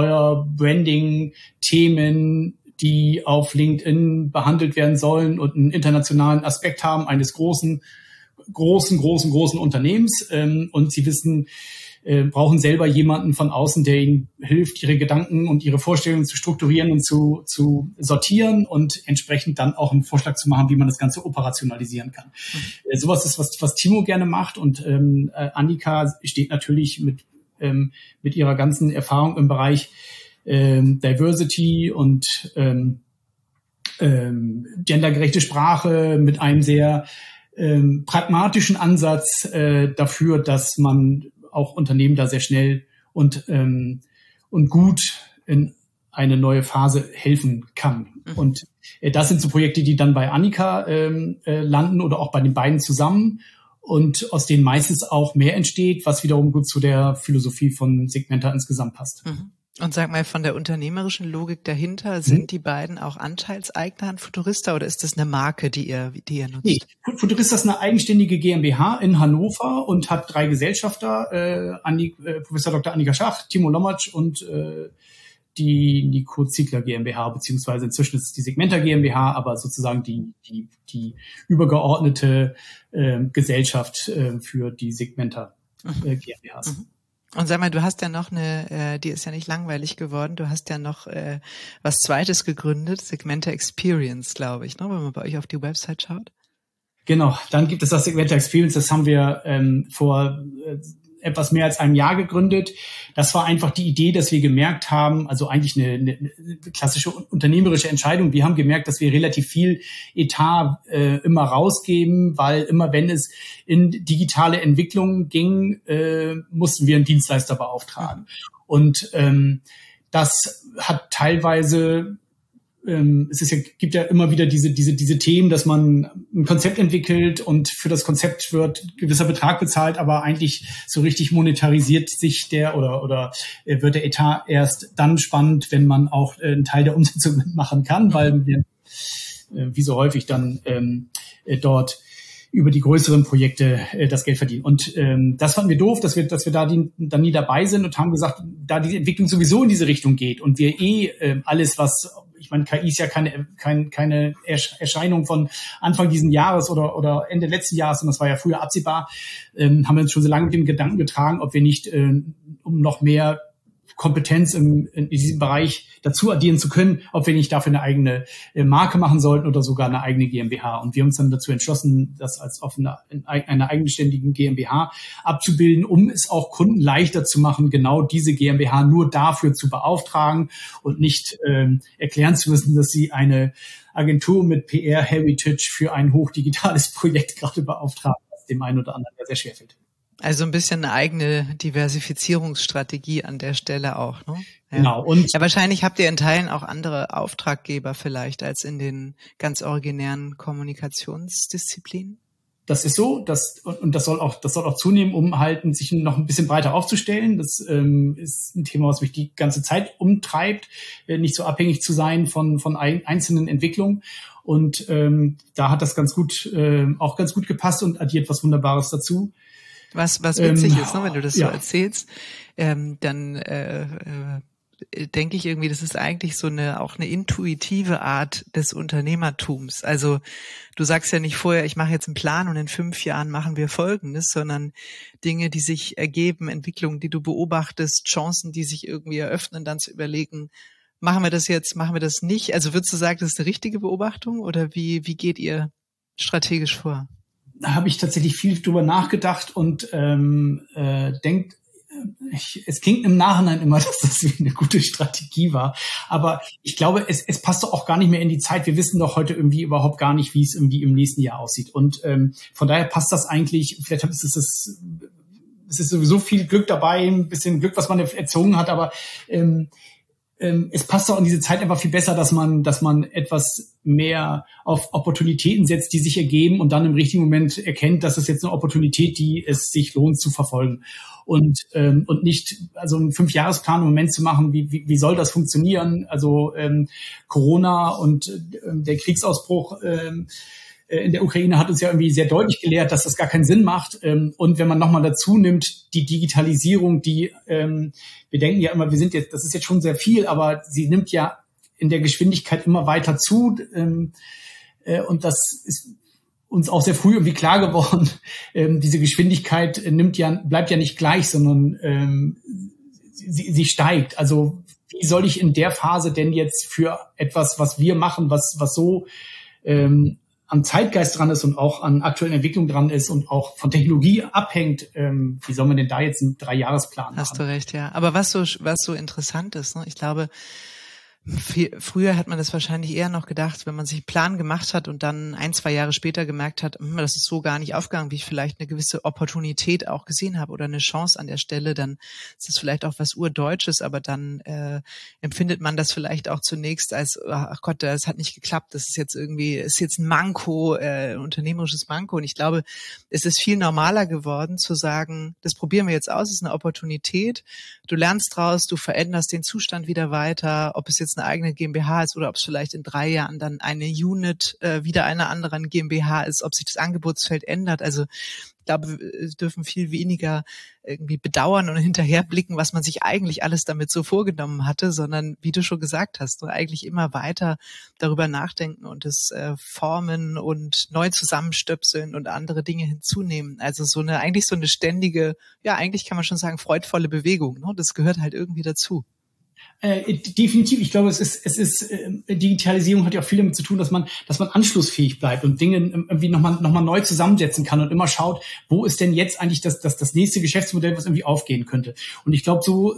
Employer-Branding-Themen, die auf LinkedIn behandelt werden sollen und einen internationalen Aspekt haben eines großen, großen, großen, großen Unternehmens. Ähm, und sie wissen, Äh, brauchen selber jemanden von außen, der ihnen hilft, ihre Gedanken und ihre Vorstellungen zu strukturieren und zu, zu sortieren und entsprechend dann auch einen Vorschlag zu machen, wie man das Ganze operationalisieren kann. Mhm. Äh, sowas ist, was, was Timo gerne macht und ähm, äh, Annika steht natürlich mit, ähm, mit ihrer ganzen Erfahrung im Bereich ähm, Diversity und ähm, ähm, gendergerechte Sprache mit einem sehr ähm, pragmatischen Ansatz äh, dafür, dass man auch Unternehmen da sehr schnell und ähm, und gut in eine neue Phase helfen kann. Mhm. Und äh, das sind so Projekte, die dann bei Annika ähm, äh, landen oder auch bei den beiden zusammen und aus denen meistens auch mehr entsteht, was wiederum gut zu der Philosophie von Segmenta insgesamt passt. Mhm. Und sag mal, von der unternehmerischen Logik dahinter, sind mhm. die beiden auch Anteilseigner an Futurista oder ist das eine Marke, die ihr, die ihr nutzt? Nee, Futurista ist eine eigenständige GmbH in Hannover und hat drei Gesellschafter, äh, Anni, äh, Professor Doktor Annika Schach, Timo Lommatsch und äh, die Nico Ziegler GmbH, beziehungsweise inzwischen ist es die Segmenta GmbH, aber sozusagen die, die, die übergeordnete äh, Gesellschaft äh, für die Segmenta äh, GmbHs. Mhm. Und sag mal, du hast ja noch eine, äh, die ist ja nicht langweilig geworden, du hast ja noch äh, was Zweites gegründet, Segmenta Experience, glaube ich, ne, wenn man bei euch auf die Website schaut. Genau, dann gibt es das Segmenta Experience, das haben wir ähm, vor äh, etwas mehr als einem Jahr gegründet. Das war einfach die Idee, dass wir gemerkt haben, also eigentlich eine, eine klassische unternehmerische Entscheidung. Wir haben gemerkt, dass wir relativ viel Etat äh, immer rausgeben, weil immer wenn es in digitale Entwicklung ging, äh, mussten wir einen Dienstleister beauftragen. Und ähm, das hat teilweise Ähm, es ist ja, gibt ja immer wieder diese, diese, diese Themen, dass man ein Konzept entwickelt und für das Konzept wird ein gewisser Betrag bezahlt, aber eigentlich so richtig monetarisiert sich der oder, oder wird der Etat erst dann spannend, wenn man auch einen Teil der Umsetzung machen kann, weil wir, wie so häufig dann ähm, dort über die größeren Projekte äh, das Geld verdienen. Und ähm, das fanden wir doof, dass wir, dass wir da die, dann nie dabei sind und haben gesagt, da die Entwicklung sowieso in diese Richtung geht und wir eh äh, alles, was ich meine, K I ist ja keine, keine, keine Erscheinung von Anfang diesen Jahres oder, oder Ende letzten Jahres, sondern das war ja früher absehbar, ähm, haben wir uns schon so lange mit dem Gedanken getragen, ob wir nicht, äh, um noch mehr Kompetenz im, in diesem Bereich dazu addieren zu können, ob wir nicht dafür eine eigene Marke machen sollten oder sogar eine eigene GmbH. Und wir haben uns dann dazu entschlossen, das als offene, eine eigenständige GmbH abzubilden, um es auch Kunden leichter zu machen, genau diese GmbH nur dafür zu beauftragen und nicht ähm, erklären zu müssen, dass sie eine Agentur mit P R-Heritage für ein hochdigitales Projekt gerade beauftragen, was dem einen oder anderen ja sehr schwer fällt. Also ein bisschen eine eigene Diversifizierungsstrategie an der Stelle auch, ne? Ja. Genau. Und ja, wahrscheinlich habt ihr in Teilen auch andere Auftraggeber vielleicht als in den ganz originären Kommunikationsdisziplinen. Das ist so, das, und das soll auch, das soll auch zunehmen, um halt sich noch ein bisschen breiter aufzustellen. Das ähm, ist ein Thema, was mich die ganze Zeit umtreibt, äh, nicht so abhängig zu sein von von ein, einzelnen Entwicklungen. Und ähm, da hat das ganz gut, äh, auch ganz gut gepasst und addiert was Wunderbares dazu. Was was witzig ähm, ist, ne, wenn du das ja. so erzählst, ähm, dann äh, äh, denke ich irgendwie, das ist eigentlich so eine auch eine intuitive Art des Unternehmertums. Also du sagst ja nicht vorher, ich mache jetzt einen Plan und in fünf Jahren machen wir Folgendes, sondern Dinge, die sich ergeben, Entwicklungen, die du beobachtest, Chancen, die sich irgendwie eröffnen, dann zu überlegen, machen wir das jetzt, machen wir das nicht? Also würdest du sagen, das ist eine richtige Beobachtung oder wie wie geht ihr strategisch vor? Da habe ich tatsächlich viel drüber nachgedacht und ähm, äh, denkt, ich, es klingt im Nachhinein immer, dass das wie eine gute Strategie war. Aber ich glaube, es, es passt doch auch gar nicht mehr in die Zeit. Wir wissen doch heute irgendwie überhaupt gar nicht, wie es irgendwie im nächsten Jahr aussieht. Und ähm, von daher passt das eigentlich, vielleicht ist es das, es ist sowieso viel Glück dabei, ein bisschen Glück, was man erzogen hat, aber ähm, es passt doch in diese Zeit einfach viel besser, dass man, dass man etwas mehr auf Opportunitäten setzt, die sich ergeben und dann im richtigen Moment erkennt, dass es jetzt eine Opportunität, die es sich lohnt zu verfolgen. Und, ähm, und nicht, also einen Fünfjahresplan im Moment zu machen, wie, wie, wie soll das funktionieren? Also, ähm, Corona und ähm, der Kriegsausbruch, ähm, in der Ukraine hat uns ja irgendwie sehr deutlich gelehrt, dass das gar keinen Sinn macht. Und wenn man nochmal dazu nimmt, die Digitalisierung, die, wir denken ja immer, wir sind jetzt, das ist jetzt schon sehr viel, aber sie nimmt ja in der Geschwindigkeit immer weiter zu. Und das ist uns auch sehr früh irgendwie klar geworden. Diese Geschwindigkeit nimmt ja, bleibt ja nicht gleich, sondern sie, sie steigt. Also wie soll ich in der Phase denn jetzt für etwas, was wir machen, was, was so, am Zeitgeist dran ist und auch an aktuellen Entwicklungen dran ist und auch von Technologie abhängt, ähm, wie soll man denn da jetzt einen Dreijahresplan machen? Hast du recht, ja. Aber was so was so interessant ist, ne? Ich glaube, viel, früher hat man das wahrscheinlich eher noch gedacht, wenn man sich einen Plan gemacht hat und dann ein, zwei Jahre später gemerkt hat, hm, das ist so gar nicht aufgegangen, wie ich vielleicht eine gewisse Opportunität auch gesehen habe oder eine Chance an der Stelle, dann ist das vielleicht auch was Urdeutsches, aber dann äh, empfindet man das vielleicht auch zunächst als, ach Gott, das hat nicht geklappt, das ist jetzt irgendwie, ist jetzt ein Manko, äh, ein unternehmerisches Manko. Und ich glaube, es ist viel normaler geworden zu sagen, das probieren wir jetzt aus, es ist eine Opportunität, du lernst draus, du veränderst den Zustand wieder weiter, ob es jetzt eine eigene GmbH ist oder ob es vielleicht in drei Jahren dann eine Unit äh, wieder einer anderen GmbH ist, ob sich das Angebotsfeld ändert. Also ich glaube, wir dürfen viel weniger irgendwie bedauern und hinterherblicken, was man sich eigentlich alles damit so vorgenommen hatte, sondern wie du schon gesagt hast, eigentlich immer weiter darüber nachdenken und es äh, formen und neu zusammenstöpseln und andere Dinge hinzunehmen. Also so eine, eigentlich so eine ständige, ja eigentlich kann man schon sagen, freudvolle Bewegung. Ne? Das gehört halt irgendwie dazu. Äh, definitiv. Ich glaube, es ist, es ist, äh, Digitalisierung hat ja auch viel damit zu tun, dass man, dass man anschlussfähig bleibt und Dinge irgendwie nochmal, nochmal neu zusammensetzen kann und immer schaut, wo ist denn jetzt eigentlich das, das, das nächste Geschäftsmodell, was irgendwie aufgehen könnte. Und ich glaube, so,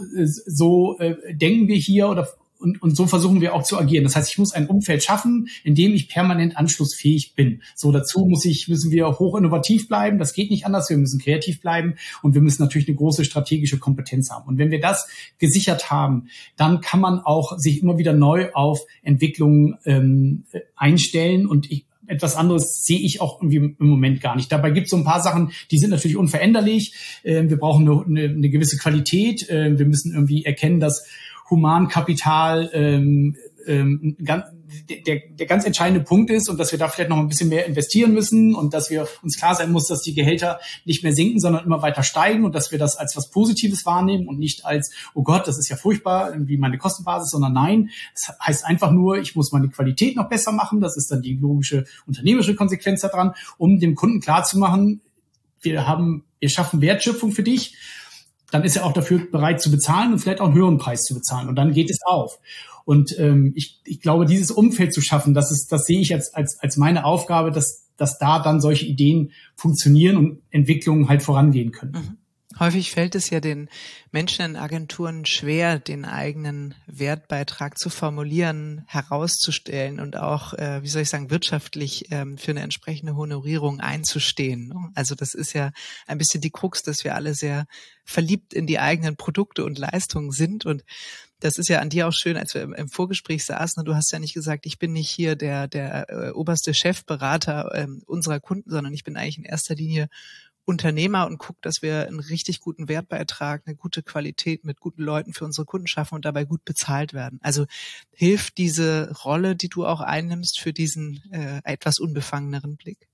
so äh, denken wir hier oder Und, und so versuchen wir auch zu agieren. Das heißt, ich muss ein Umfeld schaffen, in dem ich permanent anschlussfähig bin. So, dazu muss ich, müssen wir hoch innovativ bleiben. Das geht nicht anders. Wir müssen kreativ bleiben und wir müssen natürlich eine große strategische Kompetenz haben. Und wenn wir das gesichert haben, dann kann man auch sich immer wieder neu auf Entwicklungen ähm, einstellen. Und ich, etwas anderes sehe ich auch irgendwie im Moment gar nicht. Dabei gibt es so ein paar Sachen, die sind natürlich unveränderlich. Äh, wir brauchen eine, eine, eine gewisse Qualität. Äh, wir müssen irgendwie erkennen, dass Humankapital ähm, ähm, ganz, der, der ganz entscheidende Punkt ist und dass wir da vielleicht noch ein bisschen mehr investieren müssen und dass wir uns klar sein muss, dass die Gehälter nicht mehr sinken, sondern immer weiter steigen und dass wir das als was Positives wahrnehmen und nicht als, oh Gott, das ist ja furchtbar, irgendwie meine Kostenbasis, sondern nein, das heißt einfach nur, ich muss meine Qualität noch besser machen, das ist dann die logische unternehmerische Konsequenz daran, um dem Kunden klarzumachen, wir haben, wir schaffen Wertschöpfung für dich. dann ist er auch dafür bereit zu bezahlen und vielleicht auch einen höheren Preis zu bezahlen. Und dann geht es auf. Und ähm, ich, ich glaube, dieses Umfeld zu schaffen, das ist, das sehe ich als als als meine Aufgabe, dass dass da dann solche Ideen funktionieren und Entwicklungen halt vorangehen können. Mhm. Häufig fällt es ja den Menschen in Agenturen schwer, den eigenen Wertbeitrag zu formulieren, herauszustellen und auch, äh, wie soll ich sagen, wirtschaftlich ähm, für eine entsprechende Honorierung einzustehen. Also das ist ja ein bisschen die Krux, dass wir alle sehr verliebt in die eigenen Produkte und Leistungen sind. Und das ist ja an dir auch schön, als wir im Vorgespräch saßen, du hast ja nicht gesagt, ich bin nicht hier der der äh, oberste Chefberater äh, unserer Kunden, sondern ich bin eigentlich in erster Linie Unternehmer und guckt, dass wir einen richtig guten Wertbeitrag, eine gute Qualität mit guten Leuten für unsere Kunden schaffen und dabei gut bezahlt werden. Also hilft diese Rolle, die du auch einnimmst, für diesen äh, etwas unbefangeneren Blick?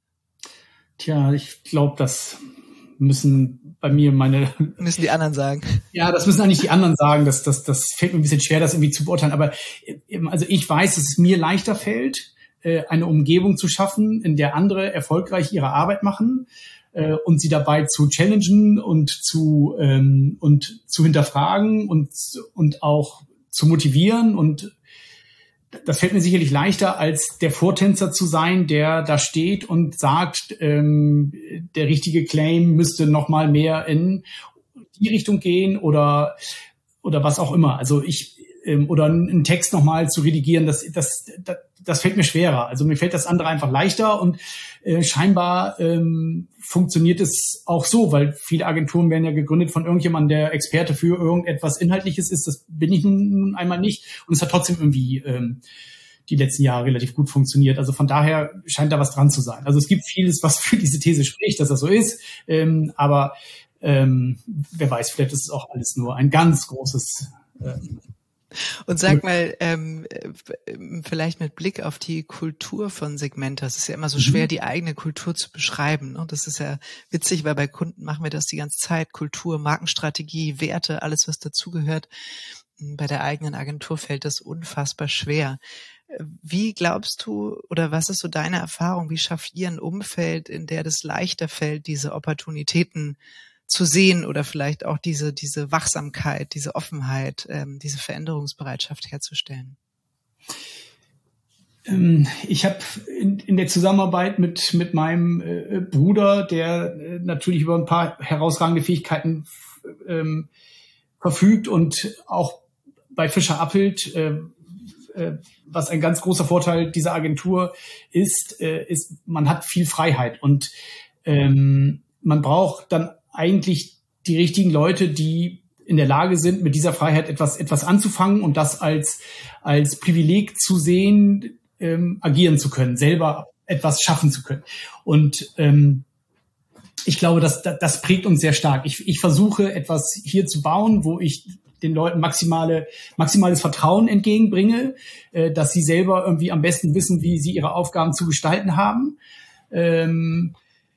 Tja, ich glaube, das müssen bei mir meine... Müssen die anderen sagen. Ja, das müssen eigentlich die anderen sagen. Das, das, das fällt mir ein bisschen schwer, das irgendwie zu beurteilen. Aber also ich weiß, dass es mir leichter fällt, eine Umgebung zu schaffen, in der andere erfolgreich ihre Arbeit machen, und sie dabei zu challengen und zu ähm, und zu hinterfragen und und auch zu motivieren. Und das fällt mir sicherlich leichter, als der Vortänzer zu sein, der da steht und sagt, ähm, der richtige Claim müsste noch mal mehr in die Richtung gehen oder oder was auch immer. Also ich ähm, oder einen Text noch mal zu redigieren, das das, das das fällt mir schwerer. Also mir fällt das andere einfach leichter und äh, scheinbar ähm, funktioniert es auch so, weil viele Agenturen werden ja gegründet von irgendjemandem, der Experte für irgendetwas Inhaltliches ist. Das bin ich nun, nun einmal nicht. Und es hat trotzdem irgendwie ähm, die letzten Jahre relativ gut funktioniert. Also von daher scheint da was dran zu sein. Also es gibt vieles, was für diese These spricht, dass das so ist. Ähm, aber ähm, wer weiß, vielleicht ist es auch alles nur ein ganz großes... Ähm, Und sag mal, ähm, vielleicht mit Blick auf die Kultur von Segmenta, es ist ja immer so schwer, die eigene Kultur zu beschreiben. Und das ist ja witzig, weil bei Kunden machen wir das die ganze Zeit. Kultur, Markenstrategie, Werte, alles, was dazugehört. Bei der eigenen Agentur fällt das unfassbar schwer. Wie glaubst du, oder was ist so deine Erfahrung, wie schafft ihr ein Umfeld, in der das leichter fällt, diese Opportunitäten zu sehen oder vielleicht auch diese diese Wachsamkeit, diese Offenheit, ähm, diese Veränderungsbereitschaft herzustellen? Ähm, ich habe in, in der Zusammenarbeit mit mit meinem äh, Bruder, der äh, natürlich über ein paar herausragende Fähigkeiten ähm, verfügt und auch bei Fischer Appelt, äh, äh, was ein ganz großer Vorteil dieser Agentur ist, äh, ist, man hat viel Freiheit und ähm, man braucht dann eigentlich die richtigen Leute, die in der Lage sind, mit dieser Freiheit etwas etwas anzufangen und das als als Privileg zu sehen, ähm, agieren zu können, selber etwas schaffen zu können. Und ähm, ich glaube, das, das das prägt uns sehr stark. Ich, ich versuche etwas hier zu bauen, wo ich den Leuten maximale maximales Vertrauen entgegenbringe, äh, dass sie selber irgendwie am besten wissen, wie sie ihre Aufgaben zu gestalten haben. Ähm,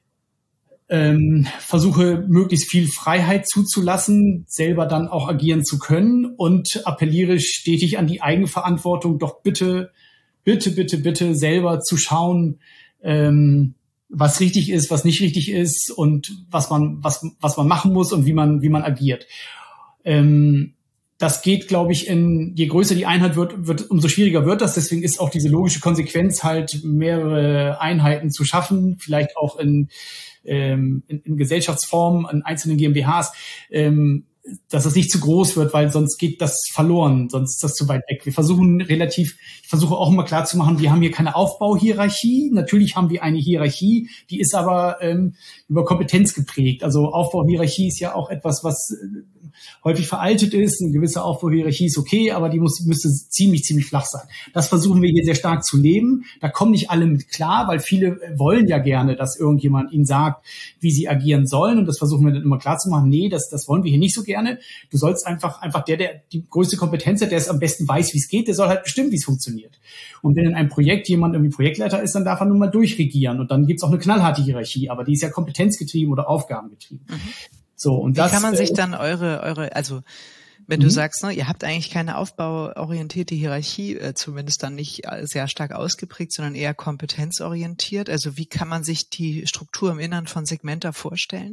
Ähm, versuche möglichst viel Freiheit zuzulassen, selber dann auch agieren zu können und appelliere stetig an die Eigenverantwortung, doch bitte, bitte, bitte, bitte selber zu schauen, ähm, was richtig ist, was nicht richtig ist und was man, was, was man machen muss und wie man, wie man agiert. Ähm, Das geht, glaube ich, in, je größer die Einheit wird, wird, umso schwieriger wird das. Deswegen ist auch diese logische Konsequenz halt, mehrere Einheiten zu schaffen, vielleicht auch in, ähm, in, in Gesellschaftsformen, in einzelnen GmbHs, ähm, dass es nicht zu groß wird, weil sonst geht das verloren, sonst ist das zu weit weg. Wir versuchen relativ, ich versuche auch immer klar zu machen, wir haben hier keine Aufbauhierarchie. Natürlich haben wir eine Hierarchie, die ist aber ähm, über Kompetenz geprägt. Also Aufbauhierarchie ist ja auch etwas, was äh, häufig veraltet ist. Eine gewisse Aufbauhierarchie ist okay, aber die muss, müsste ziemlich, ziemlich flach sein. Das versuchen wir hier sehr stark zu leben. Da kommen nicht alle mit klar, weil viele wollen ja gerne, dass irgendjemand ihnen sagt, wie sie agieren sollen. Und das versuchen wir dann immer klar zu machen. Nee, das, das wollen wir hier nicht so gerne. Du sollst einfach, einfach der, der die größte Kompetenz hat, der es am besten weiß, wie es geht, der soll halt bestimmen, wie es funktioniert. Und wenn in einem Projekt jemand irgendwie Projektleiter ist, dann darf er nun mal durchregieren. Und dann gibt's auch eine knallharte Hierarchie, aber die ist ja kompetenzgetrieben oder aufgabengetrieben. Mhm. So, und Wie das, kann man sich äh, dann eure, eure, also wenn mhm. du sagst, ne, ihr habt eigentlich keine aufbauorientierte Hierarchie, äh, zumindest dann nicht sehr stark ausgeprägt, sondern eher kompetenzorientiert. Also wie kann man sich die Struktur im Innern von Segmenta vorstellen?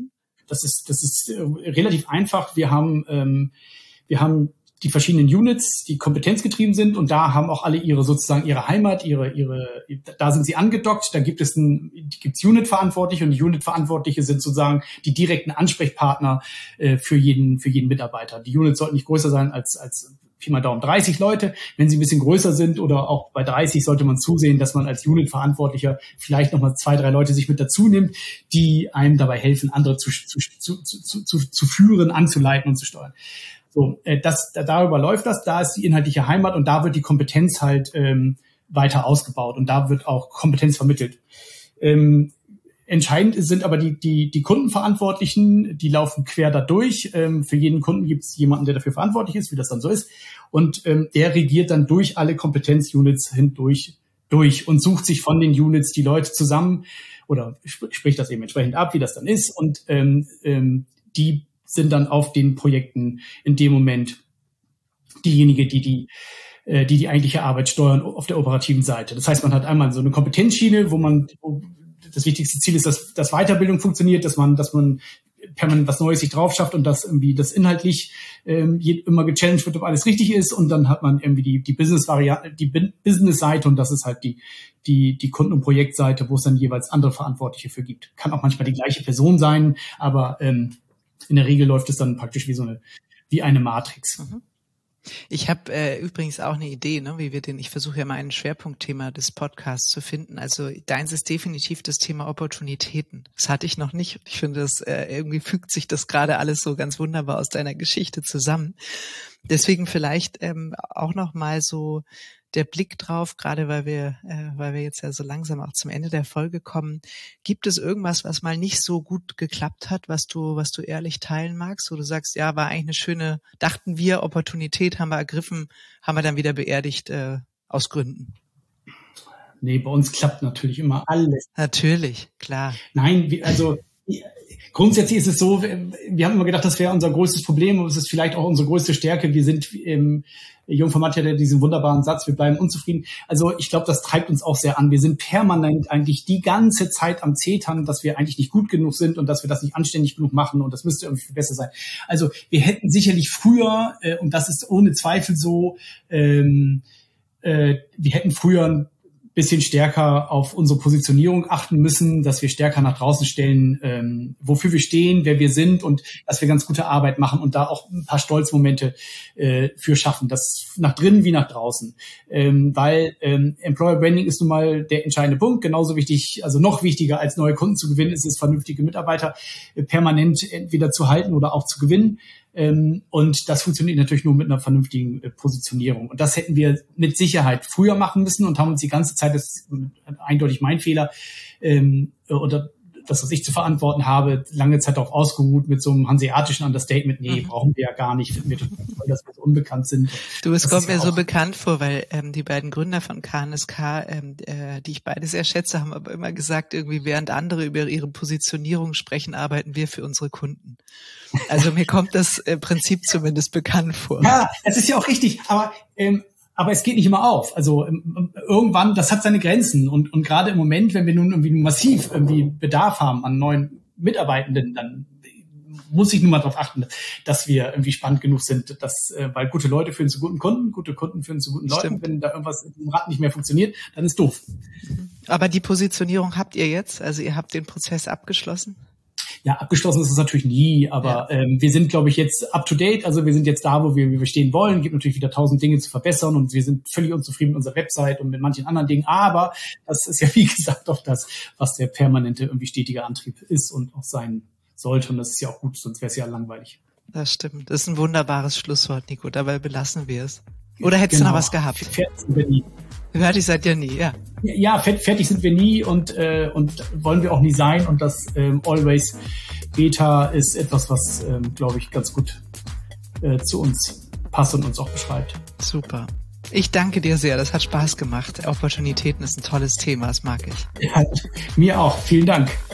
das ist, das ist äh, relativ einfach. Wir haben, ähm, wir haben die verschiedenen Units, die kompetenzgetrieben sind, und da haben auch alle ihre sozusagen ihre Heimat, ihre ihre da sind sie angedockt. Da gibt es ein gibt's Unit-Verantwortliche, und die Unit-Verantwortliche sind sozusagen die direkten Ansprechpartner äh, für jeden für jeden Mitarbeiter. Die Units sollten nicht größer sein als als Pi mal Daumen dreißig Leute. Wenn sie ein bisschen größer sind oder auch bei dreißig, sollte man zusehen, dass man als Unit-Verantwortlicher vielleicht nochmal zwei, drei Leute sich mit dazu nimmt, die einem dabei helfen, andere zu zu zu zu, zu, zu führen, anzuleiten und zu steuern. So, äh, das, da, darüber läuft das, da ist die inhaltliche Heimat, und da wird die Kompetenz halt ähm, weiter ausgebaut, und da wird auch Kompetenz vermittelt. Ähm, entscheidend sind aber die, die, die Kundenverantwortlichen, die laufen quer da durch. Ähm, für jeden Kunden gibt es jemanden, der dafür verantwortlich ist, wie das dann so ist. Und ähm, der regiert dann durch alle Kompetenzunits hindurch durch und sucht sich von den Units die Leute zusammen oder sp- spricht das eben entsprechend ab, wie das dann ist. Und ähm, ähm, die sind dann auf den Projekten in dem Moment diejenigen, die die, äh, die die eigentliche Arbeit steuern auf der operativen Seite. Das heißt, man hat einmal so eine Kompetenzschiene, wo man, wo das wichtigste Ziel ist, dass, dass Weiterbildung funktioniert, dass man, dass man permanent was Neues sich drauf schafft und dass irgendwie das inhaltlich ähm, immer gechallenged wird, ob alles richtig ist. Und dann hat man irgendwie die, die Business-Variante, die Business-Seite, und das ist halt die, die, die Kunden- und Projektseite, wo es dann jeweils andere Verantwortliche für gibt. Kann auch manchmal die gleiche Person sein, aber ähm, in der Regel läuft es dann praktisch wie so eine, wie eine Matrix. Mhm. Ich habe äh, übrigens auch eine Idee, ne, wie wir den, ich versuche ja mal ein Schwerpunktthema des Podcasts zu finden. Also deins ist definitiv das Thema Opportunitäten. Das hatte ich noch nicht. Ich finde, das äh, irgendwie fügt sich das gerade alles so ganz wunderbar aus deiner Geschichte zusammen. Deswegen vielleicht ähm, auch noch mal so der Blick drauf, gerade weil wir, äh, weil wir jetzt ja so langsam auch zum Ende der Folge kommen. Gibt es irgendwas, was mal nicht so gut geklappt hat, was du, was du ehrlich teilen magst, wo du sagst, ja, war eigentlich eine schöne, dachten wir, Opportunität haben wir ergriffen, haben wir dann wieder beerdigt, äh, aus Gründen? Nee, bei uns klappt natürlich immer alles. Natürlich, klar. Nein, wir, also grundsätzlich ist es so, wir haben immer gedacht, das wäre unser größtes Problem, aber es ist vielleicht auch unsere größte Stärke. Wir sind, ähm, Jungformat hat ja diesen wunderbaren Satz, wir bleiben unzufrieden. Also ich glaube, das treibt uns auch sehr an. Wir sind permanent eigentlich die ganze Zeit am Zetern, dass wir eigentlich nicht gut genug sind und dass wir das nicht anständig genug machen, und das müsste irgendwie viel besser sein. Also wir hätten sicherlich früher, äh, und das ist ohne Zweifel so, ähm, äh, wir hätten früher ein bisschen stärker auf unsere Positionierung achten müssen, dass wir stärker nach draußen stellen, ähm, wofür wir stehen, wer wir sind, und dass wir ganz gute Arbeit machen und da auch ein paar Stolzmomente äh, für schaffen, das nach drinnen wie nach draußen. Ähm, weil ähm, Employer Branding ist nun mal der entscheidende Punkt, genauso wichtig, also noch wichtiger als neue Kunden zu gewinnen, ist es, vernünftige Mitarbeiter äh, permanent entweder zu halten oder auch zu gewinnen. Ähm, und das funktioniert natürlich nur mit einer vernünftigen äh, Positionierung. Und das hätten wir mit Sicherheit früher machen müssen und haben uns die ganze Zeit, das ist eindeutig mein Fehler, ähm, oder das, was ich zu verantworten habe, lange Zeit darauf ausgeruht mit so einem hanseatischen Understatement. Nee, mhm. brauchen wir ja gar nicht, finden wir total toll, dass wir so unbekannt sind. Du, es kommt mir ja so bekannt vor, weil ähm, die beiden Gründer von K N S K, ähm, äh, die ich beide sehr schätze, haben aber immer gesagt, irgendwie während andere über ihre Positionierung sprechen, arbeiten wir für unsere Kunden. Also mir kommt das äh, Prinzip zumindest bekannt vor. Ja, es ist ja auch richtig, aber ähm, aber es geht nicht immer auf. Also ähm, irgendwann, das hat seine Grenzen, und und gerade im Moment, wenn wir nun irgendwie massiv irgendwie Bedarf haben an neuen Mitarbeitenden, dann muss ich nun mal darauf achten, dass wir irgendwie spannend genug sind, dass, äh, weil gute Leute führen zu guten Kunden, gute Kunden führen zu guten Leuten. Stimmt. Wenn da irgendwas im Rad nicht mehr funktioniert, dann ist doof. Aber die Positionierung habt ihr jetzt? Also ihr habt den Prozess abgeschlossen? Ja, abgeschlossen ist es natürlich nie, aber ja. ähm, wir sind, glaube ich, jetzt up to date. Also wir sind jetzt da, wo wir, wie wir stehen wollen. Es gibt natürlich wieder tausend Dinge zu verbessern, und wir sind völlig unzufrieden mit unserer Website und mit manchen anderen Dingen. Aber das ist ja, wie gesagt, auch das, was der permanente, irgendwie stetige Antrieb ist und auch sein sollte. Und das ist ja auch gut, sonst wäre es ja langweilig. Das stimmt. Das ist ein wunderbares Schlusswort, Nico. Dabei belassen wir es. Oder hättest genau. du noch was gehabt? Fertig sind wir nie. Fertig seid ihr nie, ja. Ja, fertig sind wir nie, und äh, und wollen wir auch nie sein. Und das ähm, Always Beta ist etwas, was, ähm, glaube ich, ganz gut äh, zu uns passt und uns auch beschreibt. Super. Ich danke dir sehr. Das hat Spaß gemacht. Opportunitäten ist ein tolles Thema. Das mag ich. Ja, mir auch. Vielen Dank.